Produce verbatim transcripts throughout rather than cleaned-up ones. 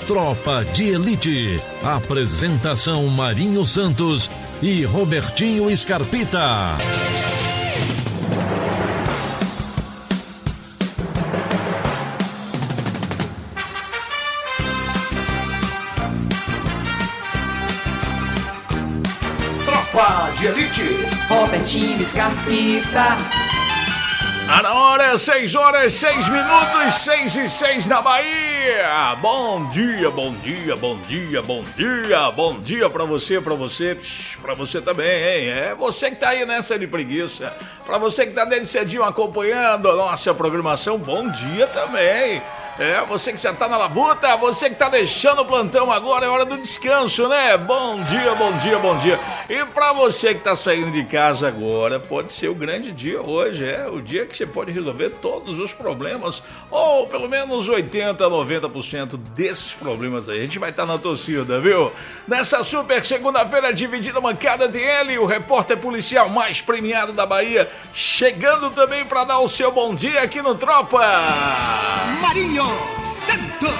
Tropa de Elite. Apresentação Marinho Santos e Robertinho Scarpita. Tropa de Elite. Robertinho Scarpita. Ah, na hora, seis horas, seis minutos, seis e seis na Bahia. Bom dia, bom dia, bom dia, bom dia, bom dia pra você, pra você, psh, pra você também, hein? É você que tá aí nessa de preguiça, pra você que tá desde cedinho acompanhando a nossa programação, bom dia também. É, você que já tá na labuta, você que tá deixando o plantão agora, é hora do descanso, né? Bom dia, bom dia, bom dia. E pra você que tá saindo de casa agora, pode ser o grande dia hoje, é o dia que você pode resolver todos os problemas, ou pelo menos oitenta, noventa por cento desses problemas aí. A gente vai estar na torcida, viu? Nessa super segunda-feira dividida mancada tem ele, o repórter policial mais premiado da Bahia, chegando também pra dar o seu bom dia aqui no Tropa. Marinho Santos.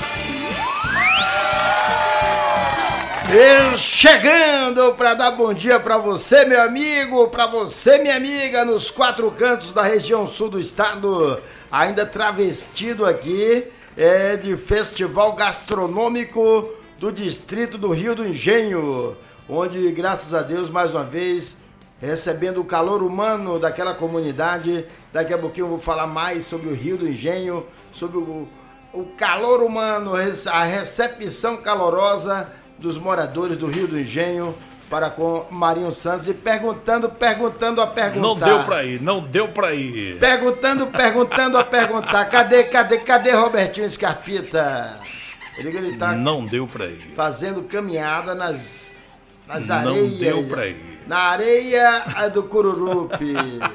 Eu chegando para dar bom dia para você, meu amigo, para você, minha amiga, nos quatro cantos da região sul do estado, ainda travestido aqui é, de festival gastronômico do distrito do Rio do Engenho, onde, graças a Deus, mais uma vez, recebendo o calor humano daquela comunidade. Daqui a pouquinho eu vou falar mais sobre o Rio do Engenho, sobre o, o calor humano, a recepção calorosa dos moradores do Rio do Engenho para com Marinho Santos, e perguntando, perguntando a perguntar. Não deu pra ir, não deu pra ir. Perguntando, perguntando a perguntar. Cadê, cadê, cadê Robertinho Scarpita? Ele, ele tá não deu pra ir. Fazendo caminhada nas, nas não areias. Não deu pra ir. Na areia do Cururupi.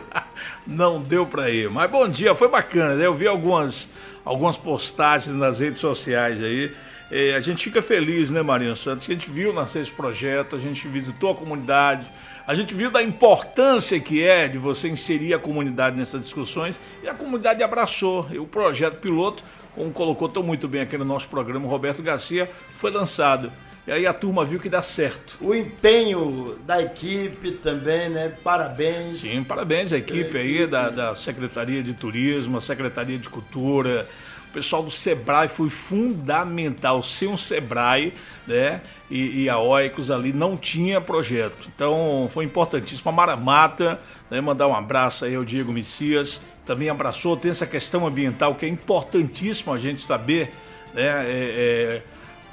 Não deu pra ir. Mas bom dia, foi bacana, né? Eu vi algumas, algumas postagens nas redes sociais aí. E a gente fica feliz, né, Marinho Santos? Que a gente viu nascer esse projeto, a gente visitou a comunidade, a gente viu da importância que é de você inserir a comunidade nessas discussões, e a comunidade abraçou. E o projeto piloto, como colocou tão muito bem aqui no nosso programa, o Roberto Garcia, foi lançado. E aí a turma viu que dá certo. O empenho da equipe também, né? Parabéns. Sim, parabéns à equipe aí da, da Secretaria de Turismo, a Secretaria de Cultura. O pessoal do Sebrae foi fundamental. Sem um Sebrae, né? E, e a Oicos ali não tinha projeto. Então foi importantíssimo. A Maramata, né? Mandar um abraço aí ao Diego Messias. Também abraçou. Tem essa questão ambiental que é importantíssimo a gente saber, né? É, é,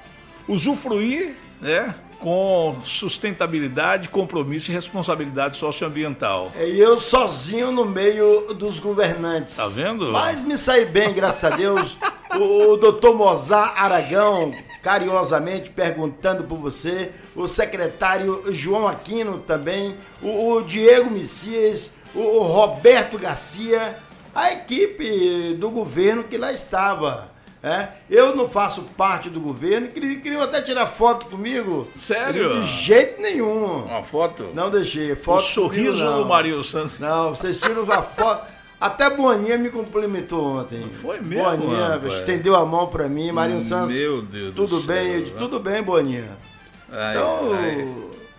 usufruir, né, com sustentabilidade, compromisso e responsabilidade socioambiental. E eu sozinho no meio dos governantes. Tá vendo? Mas me saí bem, graças a Deus. O, o doutor Mozart Aragão, carinhosamente perguntando por você. O secretário João Aquino também. O, o Diego Messias. O, o Roberto Garcia. A equipe do governo que lá estava. É, eu não faço parte do governo, queriam até tirar foto comigo. Sério? De jeito nenhum. Uma foto? Não deixei. Foto o sorriso comigo, não. do Marinho Santos. Não, vocês tiram uma foto. Até Boninha me cumprimentou ontem. Foi mesmo? Boninha mano, estendeu a mão pra mim. Marinho Santos. Meu Deus tudo do bem? céu, Eu disse, tudo bem, Boninha. Ai, então, ai.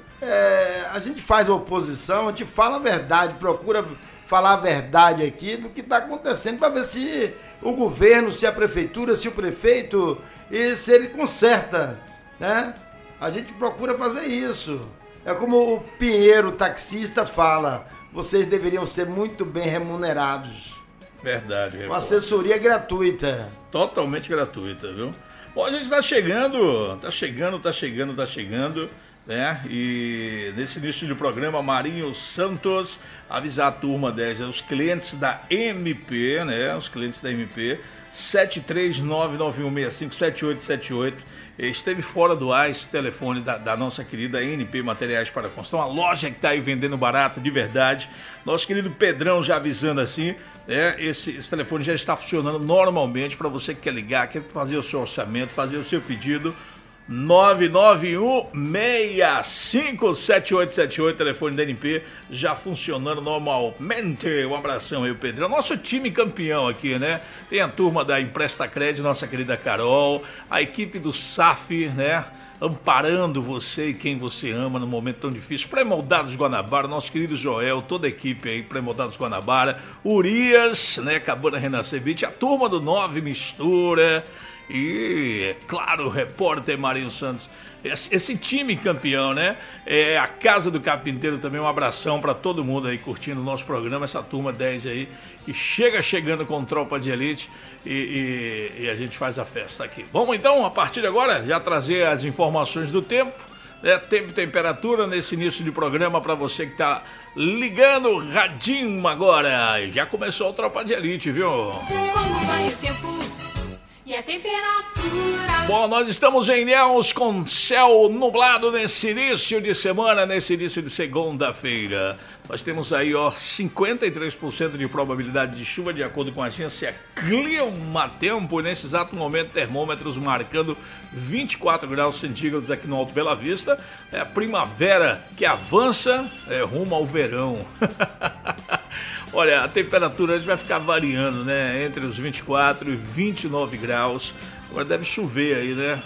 É, a gente faz a oposição, a gente fala a verdade, procura falar a verdade aqui do que está acontecendo para ver se o governo, se a prefeitura, se o prefeito, e se ele conserta, né? A gente procura fazer isso. É como o Pinheiro, taxista, fala, vocês deveriam ser muito bem remunerados. Verdade. Uma assessoria gratuita. Totalmente gratuita, viu? Bom, a gente está chegando, tá chegando, tá chegando, tá chegando, né? E nesse início de programa, Marinho Santos, avisar a turma dez, os clientes da M P, né? Os clientes da M P, sete três nove nove um seis cinco sete oito sete oito, esteve fora do ar esse telefone da, da nossa querida N P Materiais para Construção, a loja que está aí vendendo barato de verdade. Nosso querido Pedrão já avisando assim, né? Esse, esse telefone já está funcionando normalmente para você que quer ligar, quer fazer o seu orçamento, fazer o seu pedido. nove nove um, seis cinco sete oito sete oito, telefone da N P já funcionando normalmente. Um abração aí, o Pedrão. Nosso time campeão aqui, né? Tem a turma da Empresta Crédito, nossa querida Carol, a equipe do S A F, né? Amparando você e quem você ama no momento tão difícil. Pré-moldados Guanabara, nosso querido Joel, toda a equipe aí, Pré-moldados Guanabara, Urias, né, acabou de renascer Beach, a turma do Nove Mistura e, é claro, o repórter Marinho Santos. Esse, esse time campeão, né? É a Casa do Carpinteiro também, um abração para todo mundo aí curtindo o nosso programa, essa turma dez aí, que chega chegando com Tropa de Elite e, e, e a gente faz a festa aqui. Vamos então, a partir de agora, já trazer as informações do tempo, né? Tempo e temperatura nesse início de programa para você que tá ligando o radinho agora. Já começou o Tropa de Elite, viu? Como vai o tempo e a temperatura? Bom, nós estamos em Ilhéus com céu nublado nesse início de semana, nesse início de segunda-feira. Nós temos aí, ó, cinquenta e três por cento de probabilidade de chuva, de acordo com a agência Climatempo. E nesse exato momento, termômetros marcando vinte e quatro graus centígrados aqui no Alto Bela Vista. É a primavera que avança é, rumo ao verão. Olha, a temperatura vai ficar variando, né? Entre os vinte e quatro e vinte e nove graus. Agora deve chover aí, né?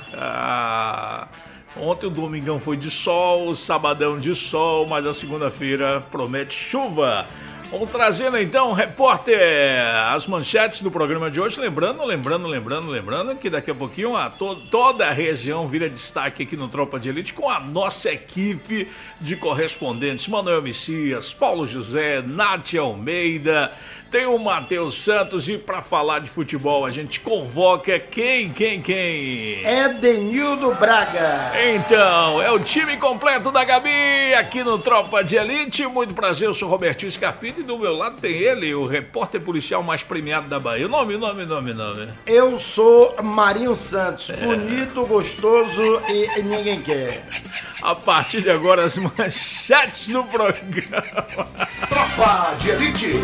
Ah, ontem o domingão foi de sol, o sabadão de sol, mas a segunda-feira promete chuva. Vamos trazendo então, repórter, as manchetes do programa de hoje. Lembrando, lembrando, lembrando, lembrando que daqui a pouquinho a to- toda a região vira destaque aqui no Tropa de Elite com a nossa equipe de correspondentes. Manuel Messias, Paulo José, Nátia Almeida, tem o Matheus Santos e para falar de futebol a gente convoca quem, quem, quem? Edenildo Braga. Então, é o time completo da Gabi aqui no Tropa de Elite. Muito prazer, eu sou Robertinho Scarpita e do meu lado tem ele, o repórter policial mais premiado da Bahia. O nome, nome, nome, nome. Eu sou Marinho Santos, é. Bonito, gostoso e ninguém quer. A partir de agora, as manchetes do programa. Tropa de Elite.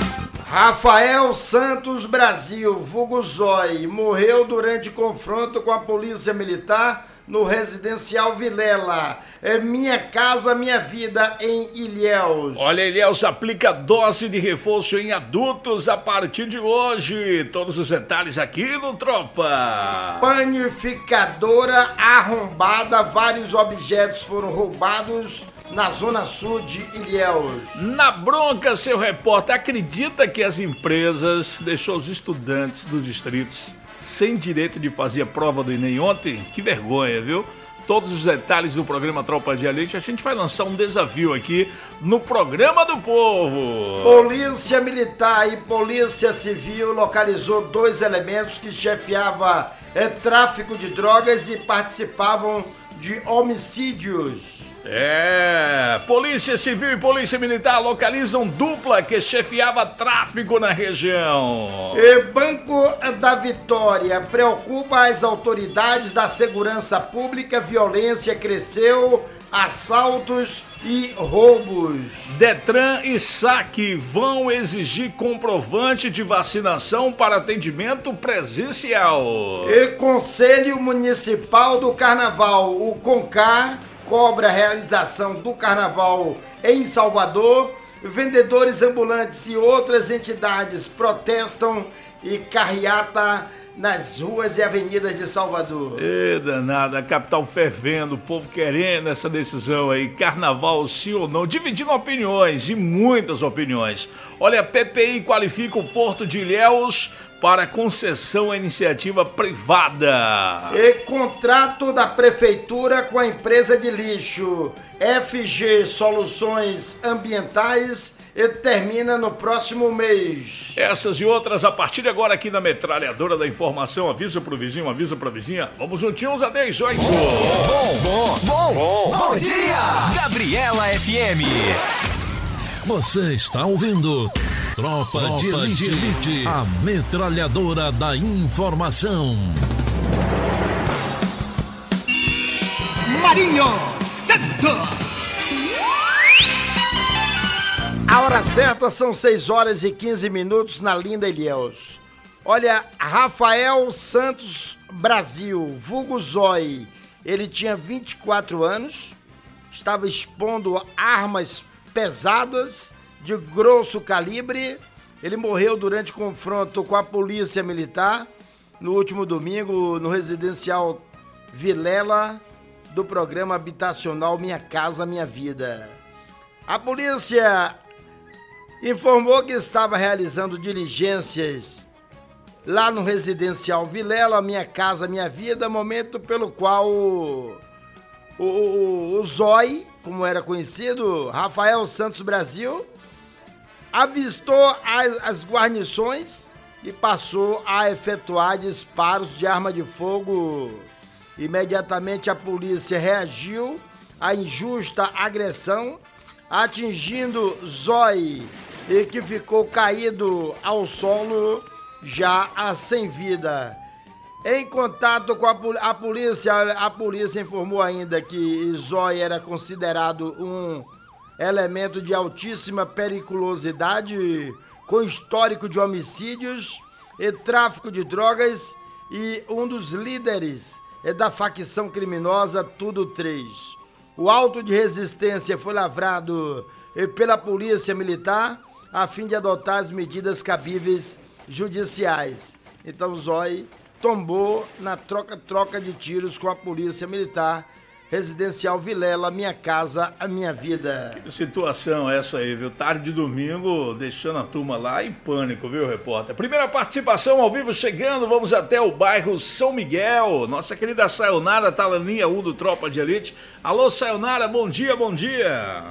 Rafael Santos Brasil, vulgo Zói, morreu durante confronto com a polícia militar no residencial Vilela. É Minha Casa Minha Vida em Ilhéus. Olha, Ilhéus aplica dose de reforço em adultos a partir de hoje. Todos os detalhes aqui no Tropa. Panificadora arrombada, vários objetos foram roubados na zona sul de Ilhéus. Na bronca, seu repórter, acredita que as empresas deixou os estudantes dos distritos sem direito de fazer a prova do Enem ontem? Que vergonha, viu? Todos os detalhes do programa Tropa de Elite, a gente vai lançar um desafio aqui no Programa do Povo. Polícia Militar e Polícia Civil localizou dois elementos que chefiavam é, tráfico de drogas e participavam de homicídios. É, Polícia Civil e Polícia Militar localizam dupla que chefiava tráfico na região. E Banco da Vitória preocupa as autoridades da segurança pública, violência cresceu, assaltos e roubos. Detran e Saque vão exigir comprovante de vacinação para atendimento presencial. E Conselho Municipal do Carnaval, o CONCAR, cobra a realização do Carnaval em Salvador. Vendedores ambulantes e outras entidades protestam e carreata nas ruas e avenidas de Salvador. Ê, danada, a capital fervendo, o povo querendo essa decisão aí, carnaval sim ou não, dividindo opiniões e muitas opiniões. Olha, a P P I qualifica o Porto de Ilhéus para concessão à iniciativa privada. E contrato da prefeitura com a empresa de lixo F G Soluções Ambientais e termina no próximo mês. Essas e outras a partir de agora aqui na Metralhadora da Informação. Avisa pro vizinho, avisa pra vizinha. Vamos juntinhos até as oito. Bom, bom, bom, bom, bom dia! Gabriela F M. Você está ouvindo Tropa, Tropa de Elite, de Elite, a Metralhadora da Informação. Marinho Santos. A hora certa são seis horas e quinze minutos na linda Ilhéus. Olha, Rafael Santos Brasil, vulgo Zói, Ele tinha vinte e quatro anos, estava expondo armas pesadas de grosso calibre. Ele morreu durante confronto com a polícia militar no último domingo no residencial Vilela do programa habitacional Minha Casa Minha Vida. A polícia informou que estava realizando diligências lá no residencial Vilela, Minha Casa Minha Vida, momento pelo qual o, o, o Zói, como era conhecido, Rafael Santos Brasil, avistou as, as guarnições e passou a efetuar disparos de arma de fogo. Imediatamente a polícia reagiu à injusta agressão, atingindo Zói, e que ficou caído ao solo, já a sem vida. Em contato com a, a polícia, a polícia informou ainda que Zói era considerado um elemento de altíssima periculosidade, com histórico de homicídios e tráfico de drogas, e um dos líderes da facção criminosa Tudo três. O auto de resistência foi lavrado pela polícia militar a fim de adotar as medidas cabíveis judiciais. Então Zói tombou na troca-troca de tiros com a polícia militar, residencial Vilela, Minha Casa, a Minha Vida. Que situação essa aí, viu? Tarde de domingo, deixando a turma lá em pânico, viu, repórter? Primeira participação ao vivo chegando, vamos até o bairro São Miguel. Nossa querida Sayonara tá na linha um do Tropa de Elite. Alô, Sayonara, bom dia, bom dia.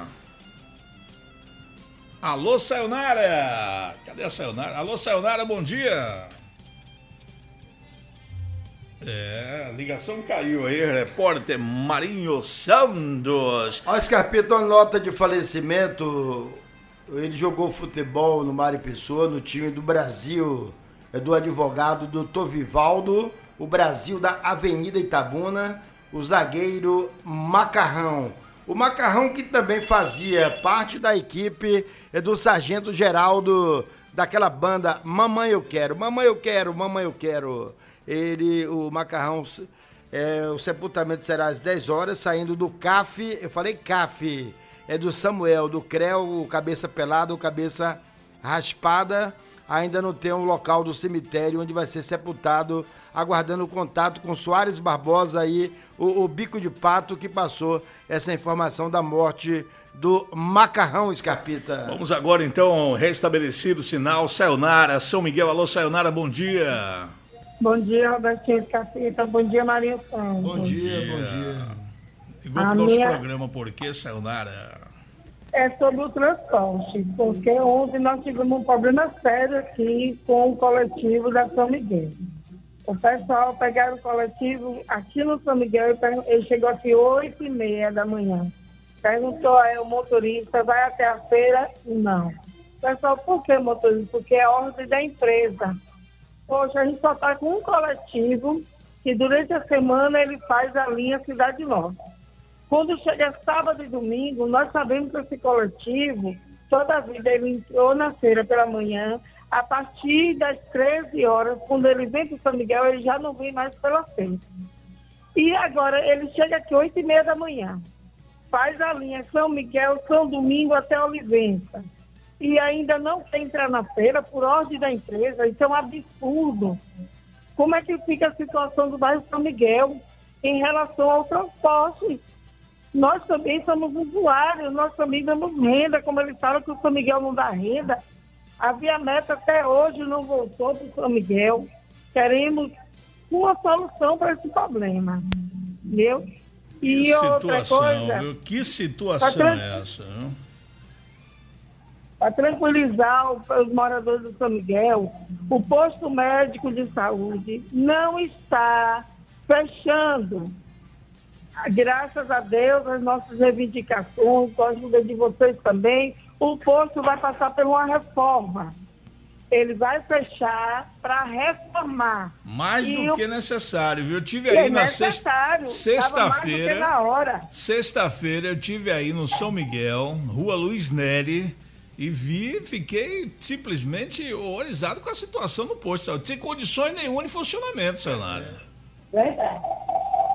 Alô, Sayonara. Cadê a Sayonara? Alô, Sayonara, bom dia. É, a ligação caiu aí, repórter Marinho Santos. Ó, Scarpito, uma nota de falecimento. Ele jogou futebol no Mário Pessoa, no time do Brasil, do advogado doutor Vivaldo, o Brasil da Avenida Itabuna, o zagueiro Macarrão. O Macarrão que também fazia parte da equipe do Sargento Geraldo, daquela banda Mamãe Eu Quero, Mamãe Eu Quero, Mamãe Eu Quero. Ele, o Macarrão, é, o sepultamento será às dez horas, saindo do C A F, eu falei C A F, é do Samuel, do Creu, o cabeça pelada, o cabeça raspada. Ainda não tem um local do cemitério onde vai ser sepultado, aguardando o contato com Soares Barbosa aí, o, o bico de pato que passou essa informação da morte do Macarrão, Scarpita. Vamos agora então, restabelecido o sinal, Sayonara, São Miguel, alô Sayonara, bom dia. Bom dia, Robertinho Scarpita, bom dia, Marinho Santos. Bom dia, bom dia. Ligou pro nosso minha... programa, por que, Sayonara? É sobre o transporte, porque ontem nós tivemos um problema sério aqui com o coletivo da São Miguel. O pessoal pegaram o coletivo aqui no São Miguel, ele chegou aqui oito e meia da manhã. Perguntou aí o motorista, vai até a feira? Não. Pessoal, por que motorista? Porque é ordem da empresa. Poxa, a gente só está com um coletivo que durante a semana ele faz a linha Cidade Nova. Quando chega sábado e domingo, nós sabemos que esse coletivo, toda a vida ele entrou na feira pela manhã, a partir das treze horas, quando ele vem para São Miguel, ele já não vem mais pela feira. E agora ele chega aqui oito e meia da manhã, faz a linha São Miguel, São Domingo até Olivença. E ainda não quer entrar na feira por ordem da empresa. Isso é um absurdo. Como é que fica a situação do bairro São Miguel em relação ao transporte? Nós também somos usuários, nós também damos renda, como eles falam que o São Miguel não dá renda. A Via Meta até hoje não voltou para o São Miguel. Queremos uma solução para esse problema. Entendeu? E que outra situação, coisa, viu? Que situação trans... é essa? Viu? Para tranquilizar os moradores do São Miguel, o posto médico de saúde não está fechando. Graças a Deus, as nossas reivindicações, com a ajuda de vocês também, o posto vai passar por uma reforma. Ele vai fechar para reformar. Mais e do o... que necessário, viu? Eu tive aí é na necessário. sexta-feira. Mais do que na hora. Sexta-feira eu tive aí no São Miguel, Rua Luiz Neri, e vi, fiquei simplesmente horrorizado com a situação do posto. Sem condições nenhuma de funcionamento, Sayonara. Verdade.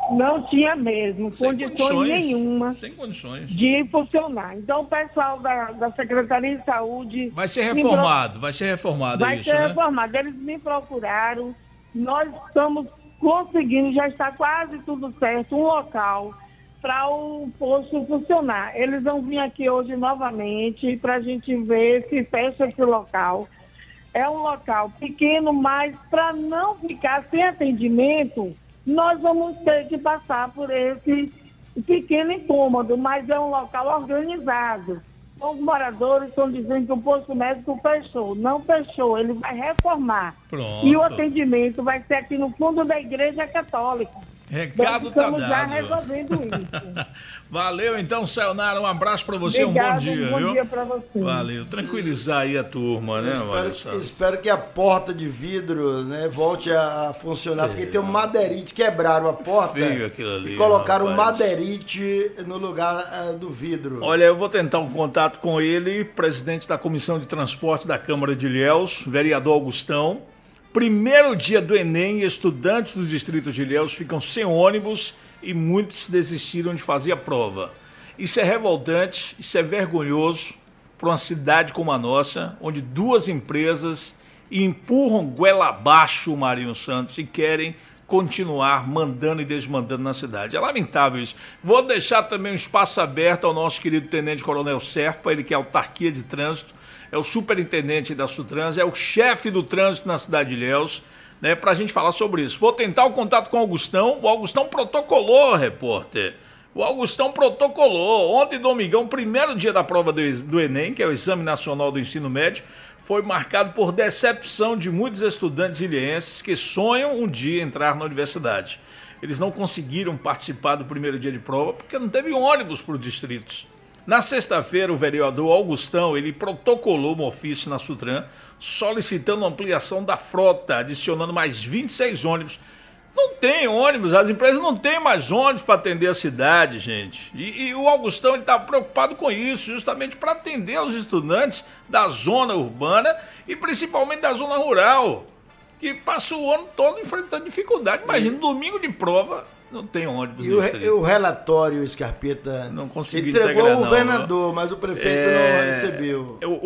Não tinha mesmo Sem condições, condições nenhuma Sem condições. de funcionar. Então, o pessoal da, da Secretaria de Saúde... Vai ser me reformado, pro- vai ser reformado Vai isso, ser né? reformado. Eles me procuraram, nós estamos conseguindo, já está quase tudo certo, um local para o posto funcionar. Eles vão vir aqui hoje novamente para a gente ver se fecha esse local. É um local pequeno, mas para não ficar sem atendimento, nós vamos ter que passar por esse pequeno incômodo, mas é um local organizado. Os moradores estão dizendo que o posto médico fechou. Não fechou, ele vai reformar. Pronto. E o atendimento vai ser aqui no fundo da Igreja Católica. Recado Nós tá estamos já dado. resolvendo isso. Valeu, então, Sayonara. Um abraço pra você, Obrigada, um bom dia, um bom viu? dia pra você. Valeu. Tranquilizar aí a turma, né, espero, Marcelo? espero que a porta de vidro, né, volte a funcionar, porque tem um madeirite, quebraram a porta Feio aquilo ali, e colocaram um rapaz. madeirite no lugar eh, do vidro. Olha, eu vou tentar um contato com ele, presidente da Comissão de Transporte da Câmara de Ilhéus, vereador Augustão. Primeiro dia do Enem, estudantes dos distritos de Ilhéus ficam sem ônibus e muitos desistiram de fazer a prova. Isso é revoltante, isso é vergonhoso para uma cidade como a nossa, onde duas empresas empurram goela abaixo o Marinho Santos e querem continuar mandando e desmandando na cidade. É lamentável isso. Vou deixar também um espaço aberto ao nosso querido Tenente Coronel Serpa, ele que é autarquia de trânsito, é o superintendente da Sutrans, é o chefe do trânsito na cidade de Ilhéus, né, para a gente falar sobre isso. Vou tentar o contato com o Augustão. O Augustão protocolou, repórter. O Augustão protocolou. Ontem, domingão, primeiro dia da prova do, do Enem, que é o Exame Nacional do Ensino Médio, foi marcado por decepção de muitos estudantes ilhéenses que sonham um dia entrar na universidade. Eles não conseguiram participar do primeiro dia de prova porque não teve ônibus para os distritos. Na sexta-feira, o vereador Augustão, ele protocolou um ofício na Sutran solicitando ampliação da frota, adicionando mais vinte e seis ônibus. Não tem ônibus, as empresas não têm mais ônibus para atender a cidade, gente. E, e o Augustão está preocupado com isso, justamente para atender os estudantes da zona urbana e principalmente da zona rural, que passa o ano todo enfrentando dificuldade. Imagina, domingo de prova, não tem ônibus. E o, re- o relatório, Scarpeta, não conseguiu entregou integrar, ao não, governador, mas o prefeito É, não recebeu. O,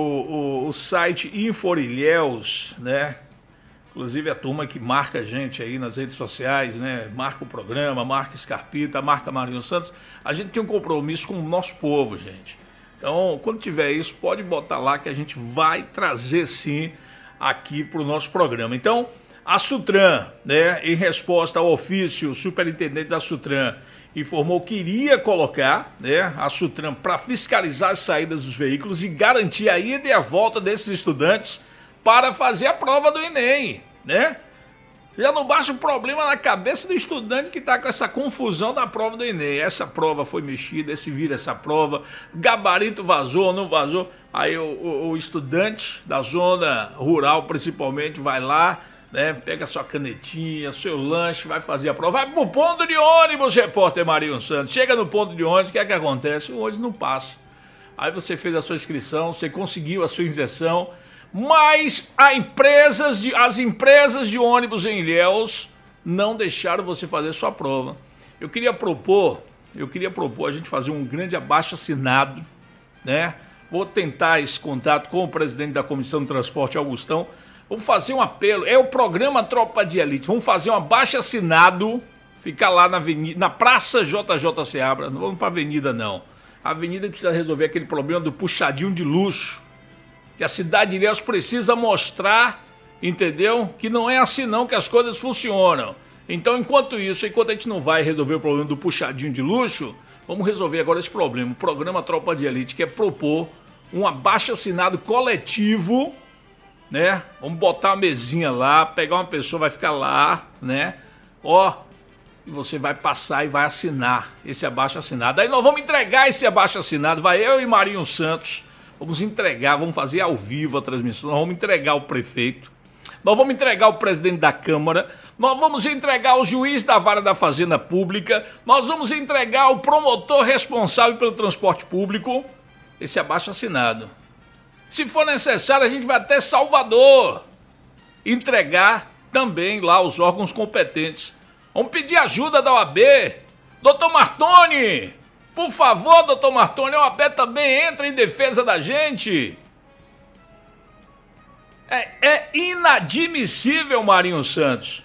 o, o, o site Inforilhéus, né? Inclusive a turma que marca a gente aí nas redes sociais, né? Marca o programa, marca Scarpeta, marca Marinho Santos. A gente tem um compromisso com o nosso povo, gente. Então, quando tiver isso, pode botar lá que a gente vai trazer sim aqui para o nosso programa. Então, a Sutran, né, em resposta ao ofício, o superintendente da Sutran informou que iria colocar, né, a Sutran para fiscalizar as saídas dos veículos e garantir a ida e a volta desses estudantes para fazer a prova do Enem, né? Já não basta o problema na cabeça do estudante que está com essa confusão da prova do Enem. Essa prova foi mexida, esse vira essa prova, gabarito vazou, não vazou. Aí o, o, o estudante da zona rural, principalmente, vai lá, né, pega sua canetinha, seu lanche, vai fazer a prova. Vai pro ponto de ônibus, repórter Marinho Santos. Chega no ponto de ônibus, o que é que acontece? O ônibus não passa. Aí você fez a sua inscrição, você conseguiu a sua injeção, mas a empresas de, as empresas de ônibus em Ilhéus não deixaram você fazer sua prova. Eu queria propor, eu queria propor a gente fazer um grande abaixo-assinado, né? Vou tentar esse contato com o presidente da Comissão de Transporte, Augustão. Vamos fazer um apelo, é o programa Tropa de Elite. Vamos fazer um abaixo-assinado, ficar lá na avenida, na Praça J J Seabra, não vamos para a avenida não. A avenida precisa resolver aquele problema do puxadinho de luxo, que a cidade de Ilhéus precisa mostrar, entendeu? Que não é assim não que as coisas funcionam. Então, enquanto isso, enquanto a gente não vai resolver o problema do puxadinho de luxo, vamos resolver agora esse problema. O programa Tropa de Elite quer propor um abaixo-assinado coletivo, né? Vamos botar uma mesinha lá, pegar uma pessoa, vai ficar lá, né? Ó, e você vai passar e vai assinar esse abaixo-assinado. Aí nós vamos entregar esse abaixo-assinado, vai eu e Marinho Santos, vamos entregar, vamos fazer ao vivo a transmissão, nós vamos entregar o prefeito, nós vamos entregar o presidente da Câmara, nós vamos entregar o juiz da Vara da Fazenda Pública, nós vamos entregar o promotor responsável pelo transporte público, esse abaixo-assinado. Se for necessário, a gente vai até Salvador entregar também lá os órgãos competentes Vamos pedir ajuda da O A B. Doutor Martoni, por favor, doutor Martoni, a O A B também entra em defesa da gente. É, é inadmissível, Marinho Santos,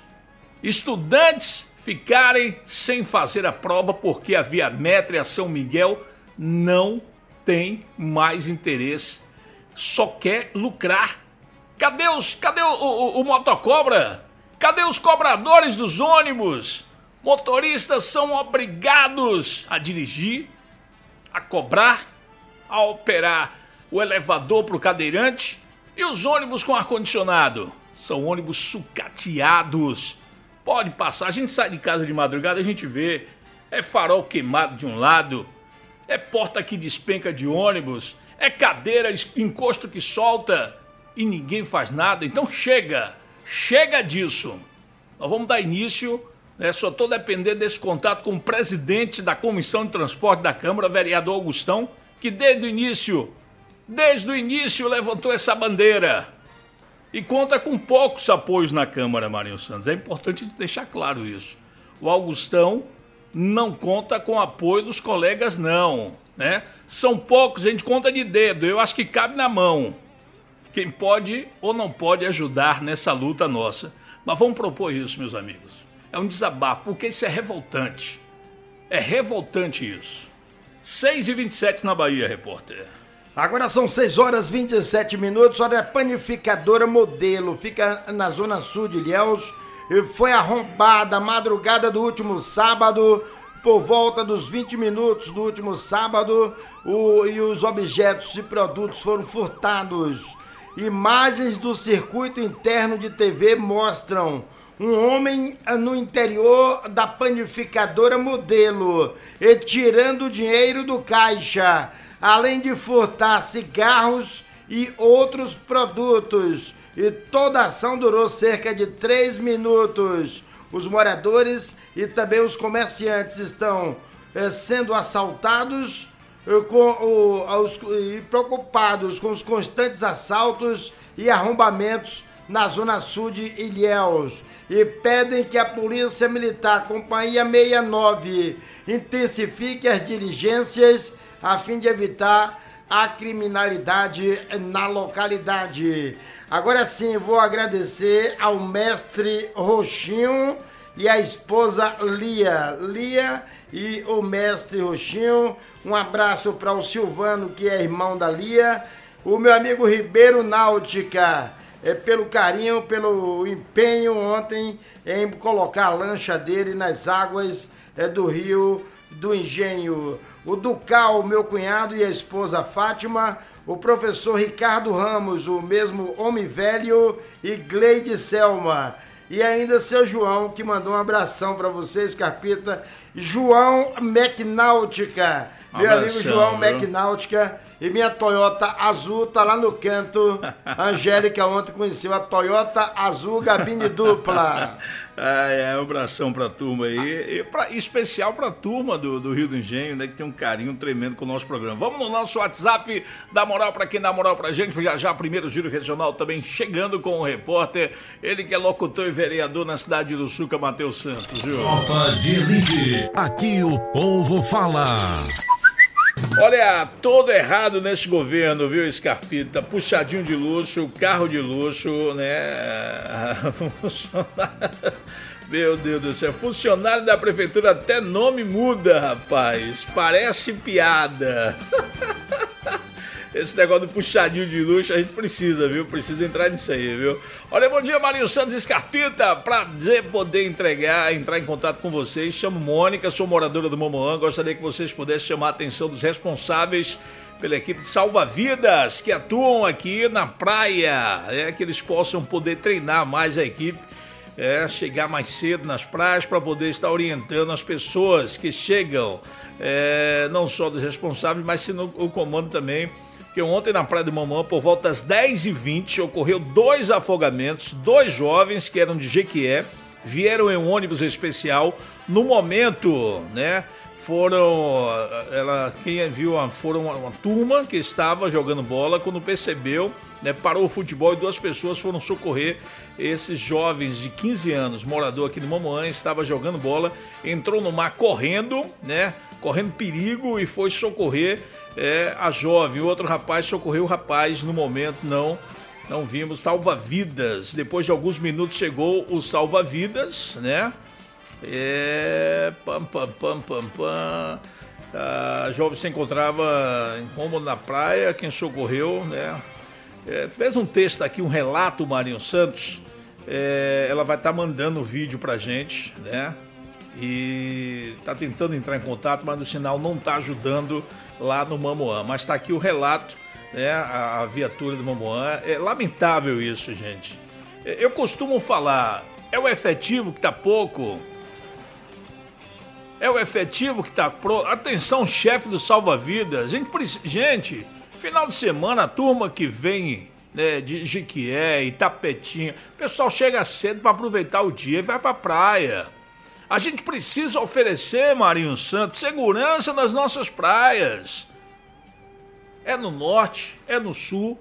estudantes ficarem sem fazer a prova porque a Via Metra e a São Miguel não tem mais interesse, só quer lucrar. Cadê os, cadê o, o, o motocobra? Cadê os cobradores dos ônibus? Motoristas são obrigados a dirigir, a cobrar, a operar o elevador para o cadeirante. E os ônibus com ar-condicionado? São ônibus sucateados. Pode passar, a gente sai de casa de madrugada, a gente vê. É farol queimado de um lado, é porta que despenca de ônibus, é cadeira, encosto que solta e ninguém faz nada. Então chega, chega disso. Nós vamos dar início, né? Só estou dependendo desse contato com o presidente da Comissão de Transporte da Câmara, vereador Augustão, que desde o início, desde o início levantou essa bandeira. E conta com poucos apoios na Câmara, Marinho Santos. É importante deixar claro isso. O Augustão não conta com apoio dos colegas, não, né? São poucos, a gente conta de dedo. Eu acho que cabe na mão quem pode ou não pode ajudar nessa luta nossa. Mas vamos propor isso, meus amigos. É um desabafo, porque isso é revoltante. É revoltante isso. seis e vinte e sete na Bahia, repórter. Agora são seis horas e vinte e sete minutos, olha, a panificadora Modelo, fica na zona sul de Ilhéus, foi arrombada a madrugada do último sábado, por volta dos vinte minutos do último sábado, o, e os objetos e produtos foram furtados. Imagens do circuito interno de T V mostram um homem no interior da panificadora Modelo, e tirando o dinheiro do caixa, além de furtar cigarros e outros produtos. E toda a ação durou cerca de três minutos. Os moradores e também os comerciantes estão eh, sendo assaltados eh, com o, os, e preocupados com os constantes assaltos e arrombamentos na zona sul de Ilhéus. E pedem que a Polícia Militar, Companhia sessenta e nove, intensifique as diligências a fim de evitar a criminalidade na localidade. Agora sim, vou agradecer ao mestre Roxinho e à esposa Lia. Lia e o mestre Roxinho. Um abraço para o Silvano, que é irmão da Lia. O meu amigo Ribeiro Náutica, é, pelo carinho, pelo empenho ontem em colocar a lancha dele nas águas é, do Rio do Engenho. O Ducal, meu cunhado, e a esposa Fátima, o professor Ricardo Ramos, o mesmo homem velho, e Gleide Selma. E ainda seu João, que mandou um abração para vocês, Carpita. João Mecnáutica, meu abração, amigo João Mecnáutica. E minha Toyota azul tá lá no canto. A Angélica ontem conheceu a Toyota azul gabine dupla. Ah, é, um abração pra turma aí, e pra, especial pra turma do, do Rio do Engenho, né, que tem um carinho tremendo com o nosso programa. Vamos no nosso WhatsApp, dá moral pra quem dá moral pra gente, já já primeiro giro regional também chegando com o repórter, ele que é locutor e vereador na cidade do Suca, Matheus Santos, viu? Tropa de Elite, aqui o povo fala. Olha, todo errado nesse governo, viu, Scarpita? Puxadinho de luxo, carro de luxo, né? Meu Deus do céu, funcionário da prefeitura até nome muda, rapaz. Parece piada. Esse negócio do puxadinho de luxo a gente precisa, viu? Precisa entrar nisso aí, viu? Olha, bom dia, Marinho Santos Scarpita. Prazer poder entregar, entrar em contato com vocês. Chamo Mônica, sou moradora do Momoã. Gostaria que vocês pudessem chamar a atenção dos responsáveis pela equipe de salva-vidas que atuam aqui na praia. É que eles possam poder treinar mais a equipe, é, chegar mais cedo nas praias para poder estar orientando as pessoas que chegam, é, não só dos responsáveis, mas sim no, o comando também. Porque ontem na Praia do Mamã, por volta das dez e vinte, ocorreu dois afogamentos, dois jovens que eram de Jequié, vieram em um ônibus especial, no momento, né, foram, ela, quem viu, foram uma, uma turma que estava jogando bola, quando percebeu, né, parou o futebol e duas pessoas foram socorrer esses jovens de quinze anos, morador aqui no Mamuã, estava jogando bola, entrou no mar correndo, né, correndo perigo e foi socorrer é, a jovem. O outro rapaz socorreu o rapaz, no momento não, não vimos, salva-vidas. Depois de alguns minutos chegou o salva-vidas, né? É, pam, pam, pam, pam, pam. A jovem se encontrava incômodo na praia, quem socorreu, né? É, fez um texto aqui, um relato, Marinho Santos. É, ela vai estar tá mandando o vídeo pra gente, né? E tá tentando entrar em contato, mas o sinal não tá ajudando lá no Mamuã. Mas tá aqui o relato, né? A, a viatura do Mamuã. É lamentável isso, gente. Eu costumo falar, é o efetivo que tá pouco. É o efetivo que tá pro... Atenção, chefe do salva-vidas. Gente, gente, final de semana, a turma que vem, né, de Jiquié, Itapetinha, o pessoal chega cedo para aproveitar o dia e vai pra praia. A gente precisa oferecer, Marinho Santos, segurança nas nossas praias. É no norte, é no sul.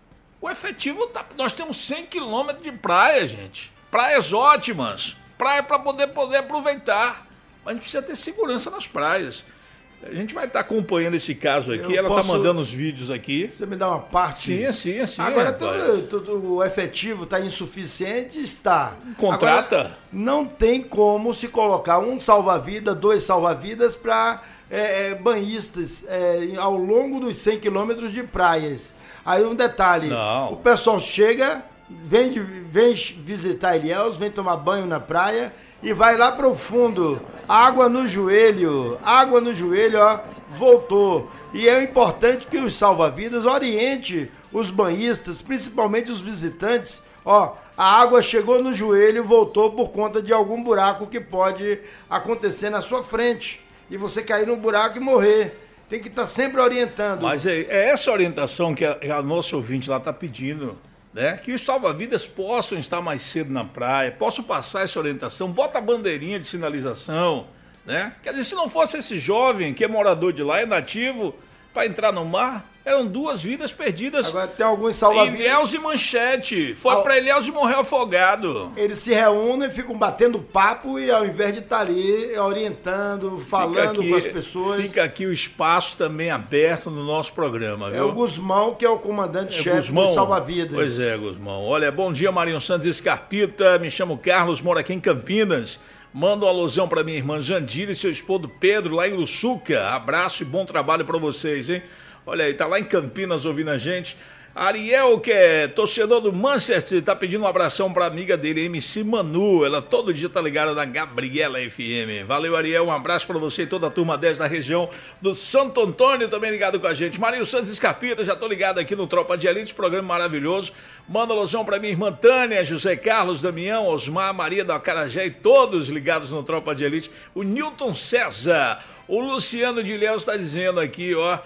O efetivo tá... Nós temos cem quilômetros de praia, gente. Praias ótimas. Praia para poder, poder aproveitar. Mas a gente precisa ter segurança nas praias. A gente vai estar acompanhando esse caso aqui. Eu Ela está posso... mandando os vídeos aqui. Você me dá uma parte? Sim, sim, sim. Agora tudo, tudo, o efetivo está insuficiente? Está. Contrata? Agora, não tem como se colocar um salva-vida, dois salva-vidas para é, é, banhistas é, ao longo dos cem quilômetros de praias. Aí um detalhe, não. O pessoal chega, vem, de, vem visitar Ilhéus, vem tomar banho na praia e vai lá pro fundo, água no joelho, água no joelho, ó, voltou. E é importante que os salva-vidas oriente os banhistas, principalmente os visitantes, ó, a água chegou no joelho e voltou por conta de algum buraco que pode acontecer na sua frente e você cair no buraco e morrer. Tem que estar tá sempre orientando. Mas é, é essa orientação que a, a nossa ouvinte lá está pedindo. Né? Que os salva-vidas possam estar mais cedo na praia, possam passar essa orientação, bota a bandeirinha de sinalização, né? Quer dizer, se não fosse esse jovem que é morador de lá, é nativo, para entrar no mar, eram duas vidas perdidas. Agora tem alguns salva-vidas. Ilhéus e Manchete, foi Al... para Ilhéus e morreu afogado. Eles se reúnem, ficam batendo papo e ao invés de estar ali orientando, falando aqui, com as pessoas. Fica aqui o espaço também aberto no nosso programa, viu? É o Guzmão que é o comandante-chefe é dos salva-vidas. Pois é, Guzmão. Olha, bom dia, Marinho Santos Escarpita, me chamo Carlos, moro aqui em Campinas. Manda uma alusão para minha irmã Jandira e seu esposo Pedro lá em Uruçuca. Abraço e bom trabalho para vocês, hein? Olha aí, tá lá em Campinas ouvindo a gente. Ariel, que é torcedor do Manchester, tá pedindo um abração pra amiga dele, M C Manu. Ela todo dia tá ligada na Gabriela F M. Valeu, Ariel, um abraço pra você e toda a turma dez da região do Santo Antônio, também ligado com a gente. Marinho Santos Escarpita, já tô ligado aqui no Tropa de Elite, programa maravilhoso. Manda alusão pra minha irmã Tânia, José Carlos, Damião, Osmar, Maria do Acarajé e todos ligados no Tropa de Elite. O Newton César, o Luciano de Ilhéus tá dizendo aqui, ó...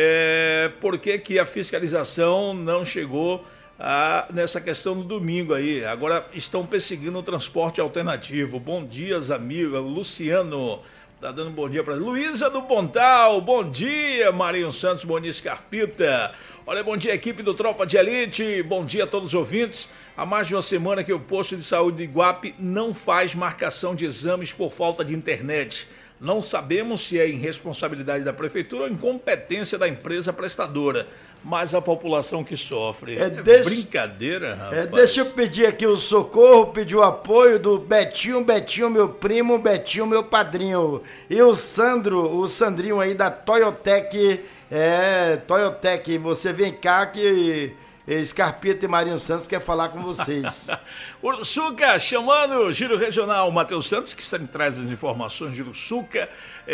É, por que que a fiscalização não chegou a, nessa questão do domingo aí? Agora estão perseguindo o transporte alternativo. Bom dia, amigo. Luciano tá dando um bom dia para Luísa do Pontal. Bom dia, Marinho Santos, bom dia, Escarpita. Olha, bom dia, equipe do Tropa de Elite. Bom dia a todos os ouvintes. Há mais de uma semana que o posto de saúde de Iguape não faz marcação de exames por falta de internet. Não sabemos se é irresponsabilidade da prefeitura ou incompetência da empresa prestadora, mas a população que sofre. É, é deixa, brincadeira, rapaz. É, deixa eu pedir aqui o socorro, pedir o apoio do Betinho, Betinho, meu primo, Betinho, meu padrinho. E o Sandro, o Sandrinho aí da Toyotec, é, Toyotec, você vem cá que... Escarpita e Marinho Santos quer falar com vocês. Uruçuca, chamando o Giro Regional, Matheus Santos, que sempre traz as informações de Uruçuca,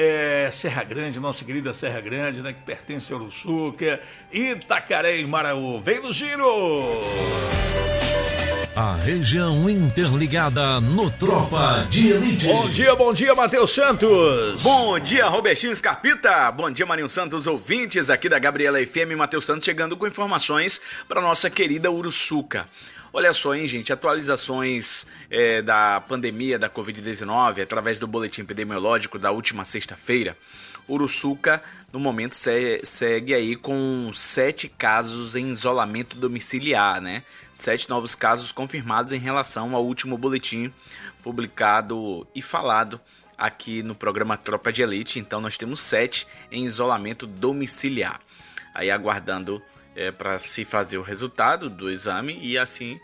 é, Serra Grande, nossa querida Serra Grande, né, que pertence a Uruçuca, Itacaré e Maraú. Vem no Giro! A região interligada no Tropa de Elite. Bom dia, bom dia, Matheus Santos. Bom dia, Robertinho Escarpita. Bom dia, Marinho Santos, ouvintes aqui da Gabriela F M. Matheus Santos chegando com informações para nossa querida Uruçuca. Olha só, hein, gente, atualizações é, da pandemia da covid dezenove através do boletim epidemiológico da última sexta-feira. Uruçuca, no momento, se, segue aí com sete casos em isolamento domiciliar, né? Sete novos casos confirmados em relação ao último boletim publicado e falado aqui no programa Tropa de Elite. Então, nós temos sete em isolamento domiciliar. Aí, aguardando é, para se fazer o resultado do exame e, assim,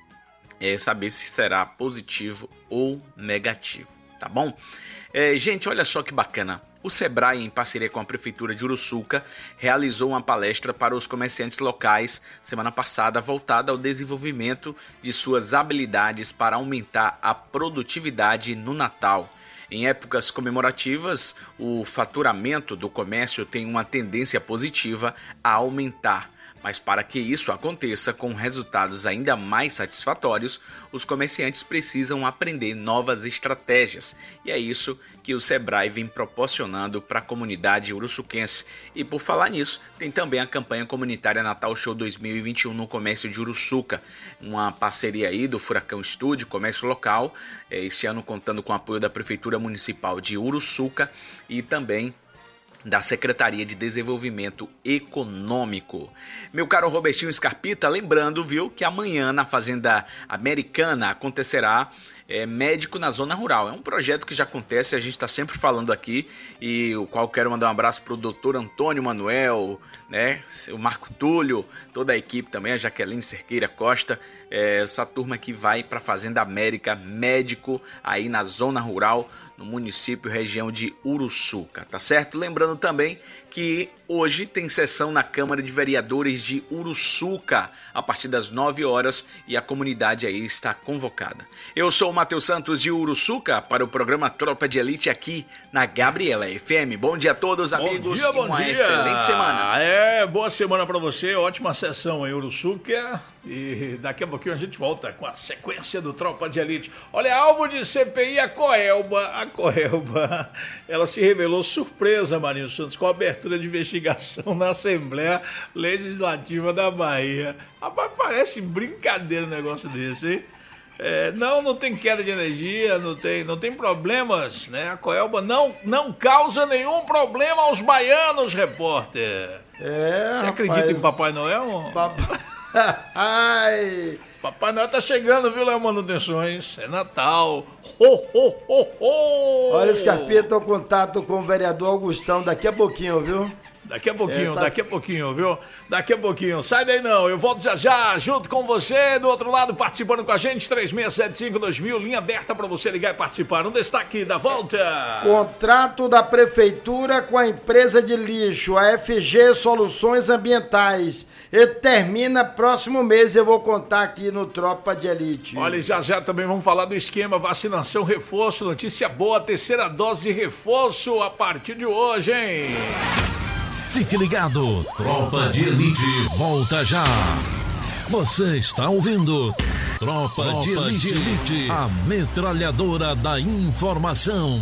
é, saber se será positivo ou negativo, tá bom? É, gente, olha só que bacana. O Sebrae, em parceria com a Prefeitura de Uruçuca, realizou uma palestra para os comerciantes locais semana passada voltada ao desenvolvimento de suas habilidades para aumentar a produtividade no Natal. Em épocas comemorativas, o faturamento do comércio tem uma tendência positiva a aumentar. Mas para que isso aconteça com resultados ainda mais satisfatórios, os comerciantes precisam aprender novas estratégias. E é isso que o Sebrae vem proporcionando para a comunidade uruçuquense. E por falar nisso, tem também a campanha comunitária Natal Show dois mil e vinte e um no comércio de Uruçuca. Uma parceria aí do Furacão Estúdio, comércio local, este ano contando com o apoio da Prefeitura Municipal de Uruçuca e também da Secretaria de Desenvolvimento Econômico. Meu caro Robertinho Scarpita, lembrando, viu, que amanhã na Fazenda Americana acontecerá é, Médico na Zona Rural. É um projeto que já acontece, a gente está sempre falando aqui, e o qual quero mandar um abraço para o doutor Antônio Manuel, né, o Marco Túlio, toda a equipe também, a Jaqueline Cerqueira Costa, é, essa turma que vai para a Fazenda América, médico aí na Zona Rural, no município, região de Uruçuca, tá certo? Lembrando também que hoje tem sessão na Câmara de Vereadores de Uruçuca, a partir das nove horas, e a comunidade aí está convocada. Eu sou o Matheus Santos de Uruçuca, para o programa Tropa de Elite aqui na Gabriela F M. Bom dia a todos, amigos, bom dia, bom uma dia. excelente semana. É, boa semana para você, ótima sessão em Uruçuca, e daqui a pouquinho a gente volta com a sequência do Tropa de Elite. Olha, alvo de C P I, a Coelba, a Coelba, ela se revelou surpresa, Marinho Santos, com a abertura de investigação na Assembleia Legislativa da Bahia. Rapaz, parece brincadeira um negócio desse, hein? É, não, não tem queda de energia, não tem, não tem problemas, né? A Coelba não, não causa nenhum problema aos baianos, repórter. É, Você acredita rapaz, em Papai Noel? Papai... Ai... Papai Noel tá chegando, viu, Léo Manutenções? É Natal. Ho, ho, ho, ho. Olha, Scarpeta, o contato com o vereador Augustão daqui a pouquinho, viu? Daqui a pouquinho, é, tá... daqui a pouquinho, viu? Daqui a pouquinho. Sai daí não, eu volto já já, junto com você, do outro lado, participando com a gente, três seis sete cinco dois mil, linha aberta para você ligar e participar. Um destaque da volta. Contrato da Prefeitura com a empresa de lixo, a F G Soluções Ambientais. Ele termina próximo mês, eu vou contar aqui no Tropa de Elite. Olha, já já também vamos falar do esquema vacinação reforço, notícia boa, terceira dose de reforço a partir de hoje, hein? Fique ligado, Tropa de Elite volta já. Você está ouvindo Tropa, Tropa de, Elite, de Elite, a metralhadora da informação.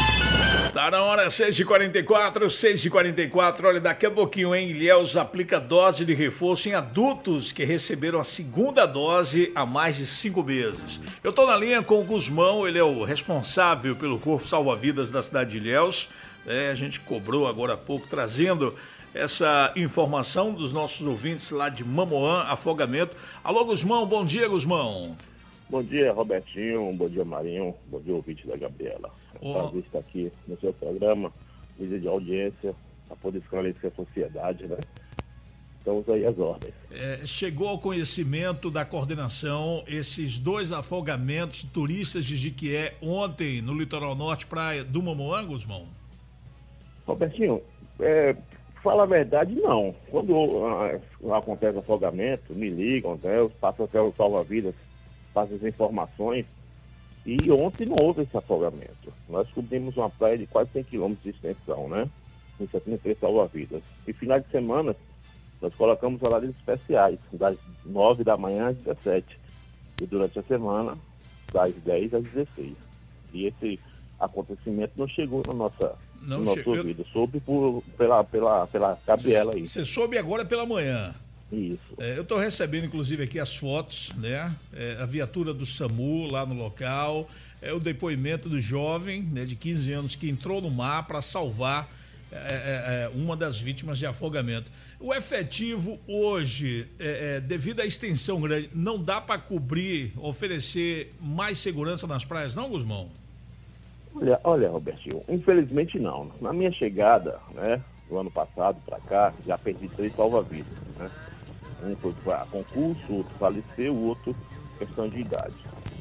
Tá na hora, seis e quarenta e quatro, seis e quarenta e quatro, olha, daqui a pouquinho, hein, Ilhéus aplica dose de reforço em adultos que receberam a segunda dose há mais de cinco meses. Eu tô na linha com o Guzmão, ele é o responsável pelo Corpo Salva-Vidas da cidade de Ilhéus. É, a gente cobrou agora há pouco, trazendo essa informação dos nossos ouvintes lá de Mamoã, afogamento. Alô, Guzmão, bom dia, Guzmão. Bom dia, Robertinho, bom dia, Marinho, bom dia, ouvinte da Gabriela. É um prazer estar aqui no seu programa, líder de audiência, para poder esclarecer a sociedade, né? Estamos aí às ordens. É, chegou ao conhecimento da coordenação esses dois afogamentos turistas de Jiquié ontem no litoral norte, praia do Mamoã, Guzmão? Robertinho, é, fala a verdade, não. Quando uh, acontece afogamento, me ligam, né, passam até o salva-vidas, passam as informações, e ontem não houve esse afogamento. Nós cobrimos uma praia de quase cem quilômetros de extensão, né, com setenta e três salva-vidas. E final de semana, nós colocamos horários especiais, das nove da manhã às dezessete, e durante a semana, das dez às dezesseis. E esse acontecimento não chegou na nossa... Não no nosso chegou. Ouvido, soube por, pela, pela, pela Gabriela aí. Você soube agora pela manhã. Isso. É, eu estou recebendo, inclusive, aqui as fotos, né? É, a viatura do SAMU lá no local, é o depoimento do jovem, né, de quinze anos, que entrou no mar para salvar é, é, uma das vítimas de afogamento. O efetivo hoje, é, é, devido à extensão grande, não dá para cobrir, oferecer mais segurança nas praias, não, Guzmão? Olha, olha, Robertinho, infelizmente não. Na minha chegada, né, do ano passado para cá, já perdi três salva-vidas, né? Um foi para concurso, outro faleceu, o outro questão de idade.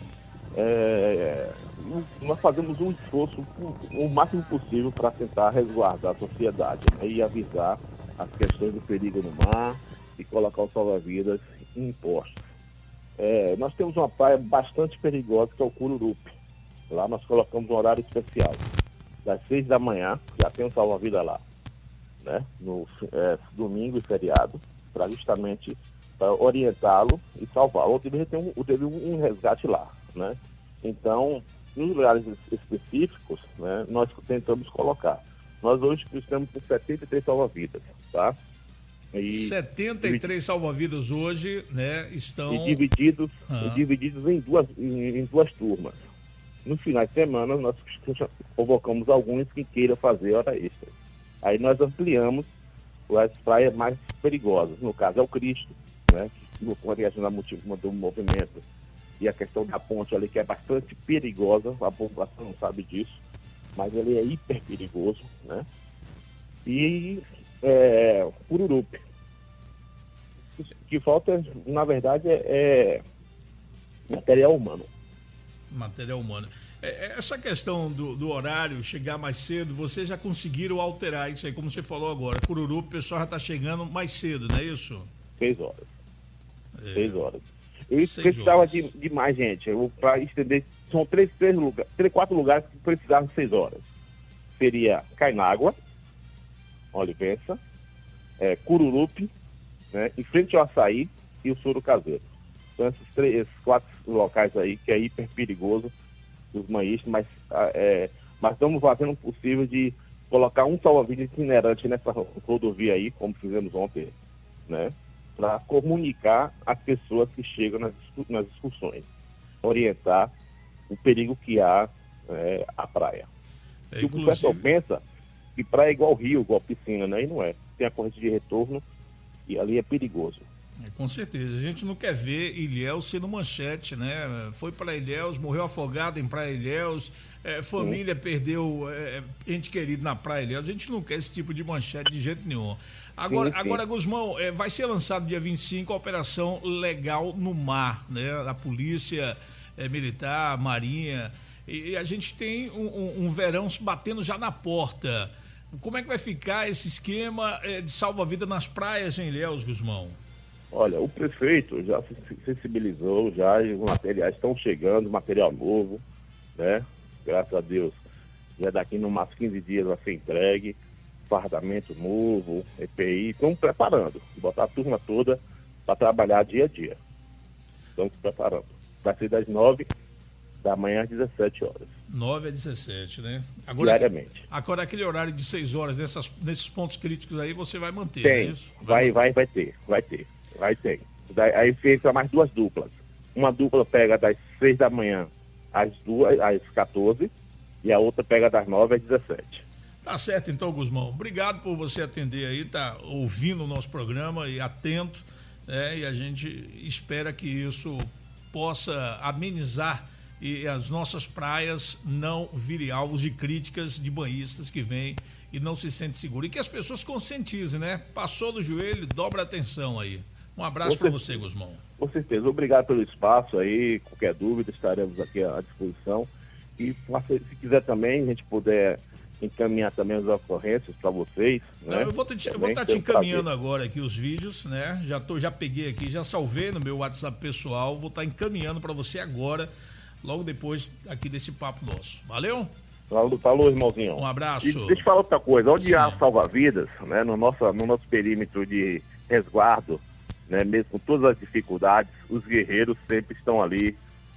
É, nós fazemos um esforço o máximo possível para tentar resguardar a sociedade, né, e avisar as questões do perigo no mar e colocar os salva-vidas em postos. É, nós temos uma praia bastante perigosa, que é o Cururupi. Lá nós colocamos um horário especial. Das seis da manhã, já tem um salva-vida lá, né? No é, domingo e feriado, para justamente para orientá-lo e salvá-lo. Teve, um, teve um resgate lá, né? Então, nos lugares específicos, né, nós tentamos colocar. Nós hoje estamos com setenta e três salva-vidas, tá? E setenta e três salva-vidas hoje, né, estão... E divididos, ah. e divididos em, duas, em, em duas turmas. No final de semana, nós convocamos alguns que queiram fazer hora extra. Aí nós ampliamos as praias mais perigosas. No caso, é o Cristo, né, com a questão do movimento e a questão da ponte ali, que é bastante perigosa, a população não sabe disso, mas ele é hiper perigoso, né? E é, Cururupi. O que falta, na verdade, é, é material humano. Material humano. É, essa questão do, do horário, chegar mais cedo, vocês já conseguiram alterar isso aí, como você falou agora. Cururupi, o pessoal já está chegando mais cedo, não é isso? Seis horas. É. Seis horas. Eu precisava de, de mais gente. Para estender, são três, três, lugar, três, quatro lugares que precisavam de seis horas. Seria Cainágua, Olivença, é, Cururupi, né, em frente ao Açaí e o Soro Caseiro. São esses, três, esses quatro locais aí que é hiper perigoso dos banhistas, mas, é, mas estamos fazendo o possível de colocar um salva-vidas itinerante nessa rodovia aí, como fizemos ontem, né? Para comunicar as pessoas que chegam nas, nas excursões, orientar o perigo que há é, à praia. É, e o pessoal pensa que praia é igual rio, igual piscina, né? E não é. Tem a corrente de retorno e ali é perigoso. É, com certeza. A gente não quer ver Ilhéus sendo manchete, né? Foi para Ilhéus, morreu afogado em Praia Ilhéus, é, família Sim. perdeu é, ente querido na Praia Ilhéus. A gente não quer esse tipo de manchete de jeito nenhum. Agora, sim, sim. agora Guzmão, é, vai ser lançado dia vinte e cinco a Operação Legal no Mar, né? A Polícia é, Militar, a Marinha, e, e a gente tem um, um, um verão batendo já na porta. Como é que vai ficar esse esquema é, de salva-vida nas praias em Ilhéus, Guzmão? Olha, o prefeito já se sensibilizou, já os materiais estão chegando, material novo, né? Graças a Deus, já daqui no máximo quinze dias vai ser entregue, fardamento novo, E P I, estamos preparando, botar a turma toda para trabalhar dia a dia. Estamos preparando. Vai ser das nove da manhã às dezessete horas. nove às dezessete, né? Agora, diariamente. Agora aquele horário de seis horas, nessas, nesses pontos críticos aí, você vai manter, Tem, não é isso? Vai, vai, vai ter, vai ter, vai ter. Aí fica mais duas duplas. Uma dupla pega das seis da manhã às duas, às quatorze, e a outra pega das nove às dezessete. Tá certo então, Guzmão. Obrigado por você atender aí, tá ouvindo o nosso programa e atento, né? E a gente espera que isso possa amenizar e as nossas praias não virem alvos de críticas de banhistas que vêm e não se sentem seguros. E que as pessoas conscientizem, né? Passou do joelho, dobra a atenção aí. Um abraço para você, Guzmão. Com certeza. Obrigado pelo espaço aí. Qualquer dúvida, estaremos aqui à disposição. E se quiser também, a gente puder encaminhar também as ocorrências para vocês, né? Não, eu vou estar te encaminhando agora aqui os vídeos, né? Já, tô, já peguei aqui, já salvei no meu WhatsApp pessoal, vou estar encaminhando para você agora, logo depois aqui desse papo nosso. Valeu? Falou, irmãozinho. Um abraço. E deixa eu falar outra coisa, onde Sim. há salva-vidas, né? No nosso, no nosso perímetro de resguardo, né? Mesmo com todas as dificuldades, os guerreiros sempre estão ali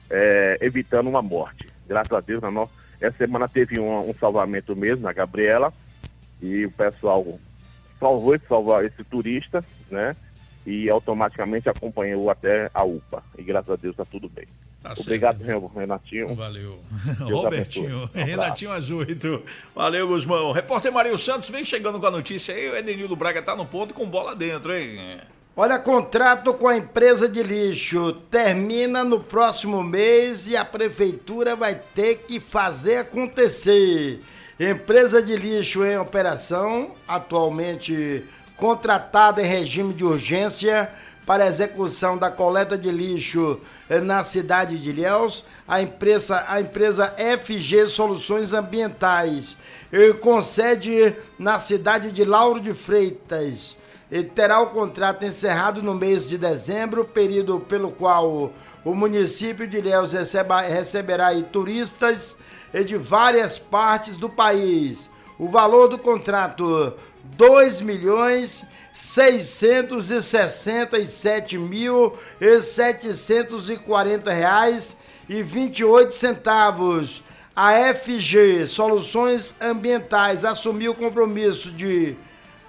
é, evitando uma morte. Graças a Deus, na nossa... Essa semana teve um, um salvamento mesmo, na Gabriela, e o pessoal salvou esse, salvar esse turista, né? e automaticamente acompanhou até a U P A. E graças a Deus está tudo bem. Tá Obrigado, certo. Renatinho. Valeu. Deus Robertinho, abençoe. Um Renatinho às oito. Valeu, Guzmão. Repórter Marinho Santos vem chegando com a notícia aí. O Edenildo Braga tá no ponto com bola dentro, hein? Olha, contrato com a empresa de lixo termina no próximo mês e a prefeitura vai ter que fazer acontecer. Empresa de lixo em operação, atualmente contratada em regime de urgência para execução da coleta de lixo na cidade de Ilhéus, a empresa, a empresa F G Soluções Ambientais, com sede na cidade de Lauro de Freitas, terá o contrato encerrado no mês de dezembro, período pelo qual o município de Ilhéus receba, receberá aí turistas de várias partes do país. O valor do contrato, dois milhões seiscentos e sessenta e sete mil setecentos e quarenta reais e vinte e oito centavos. A F G Soluções Ambientais assumiu o compromisso de,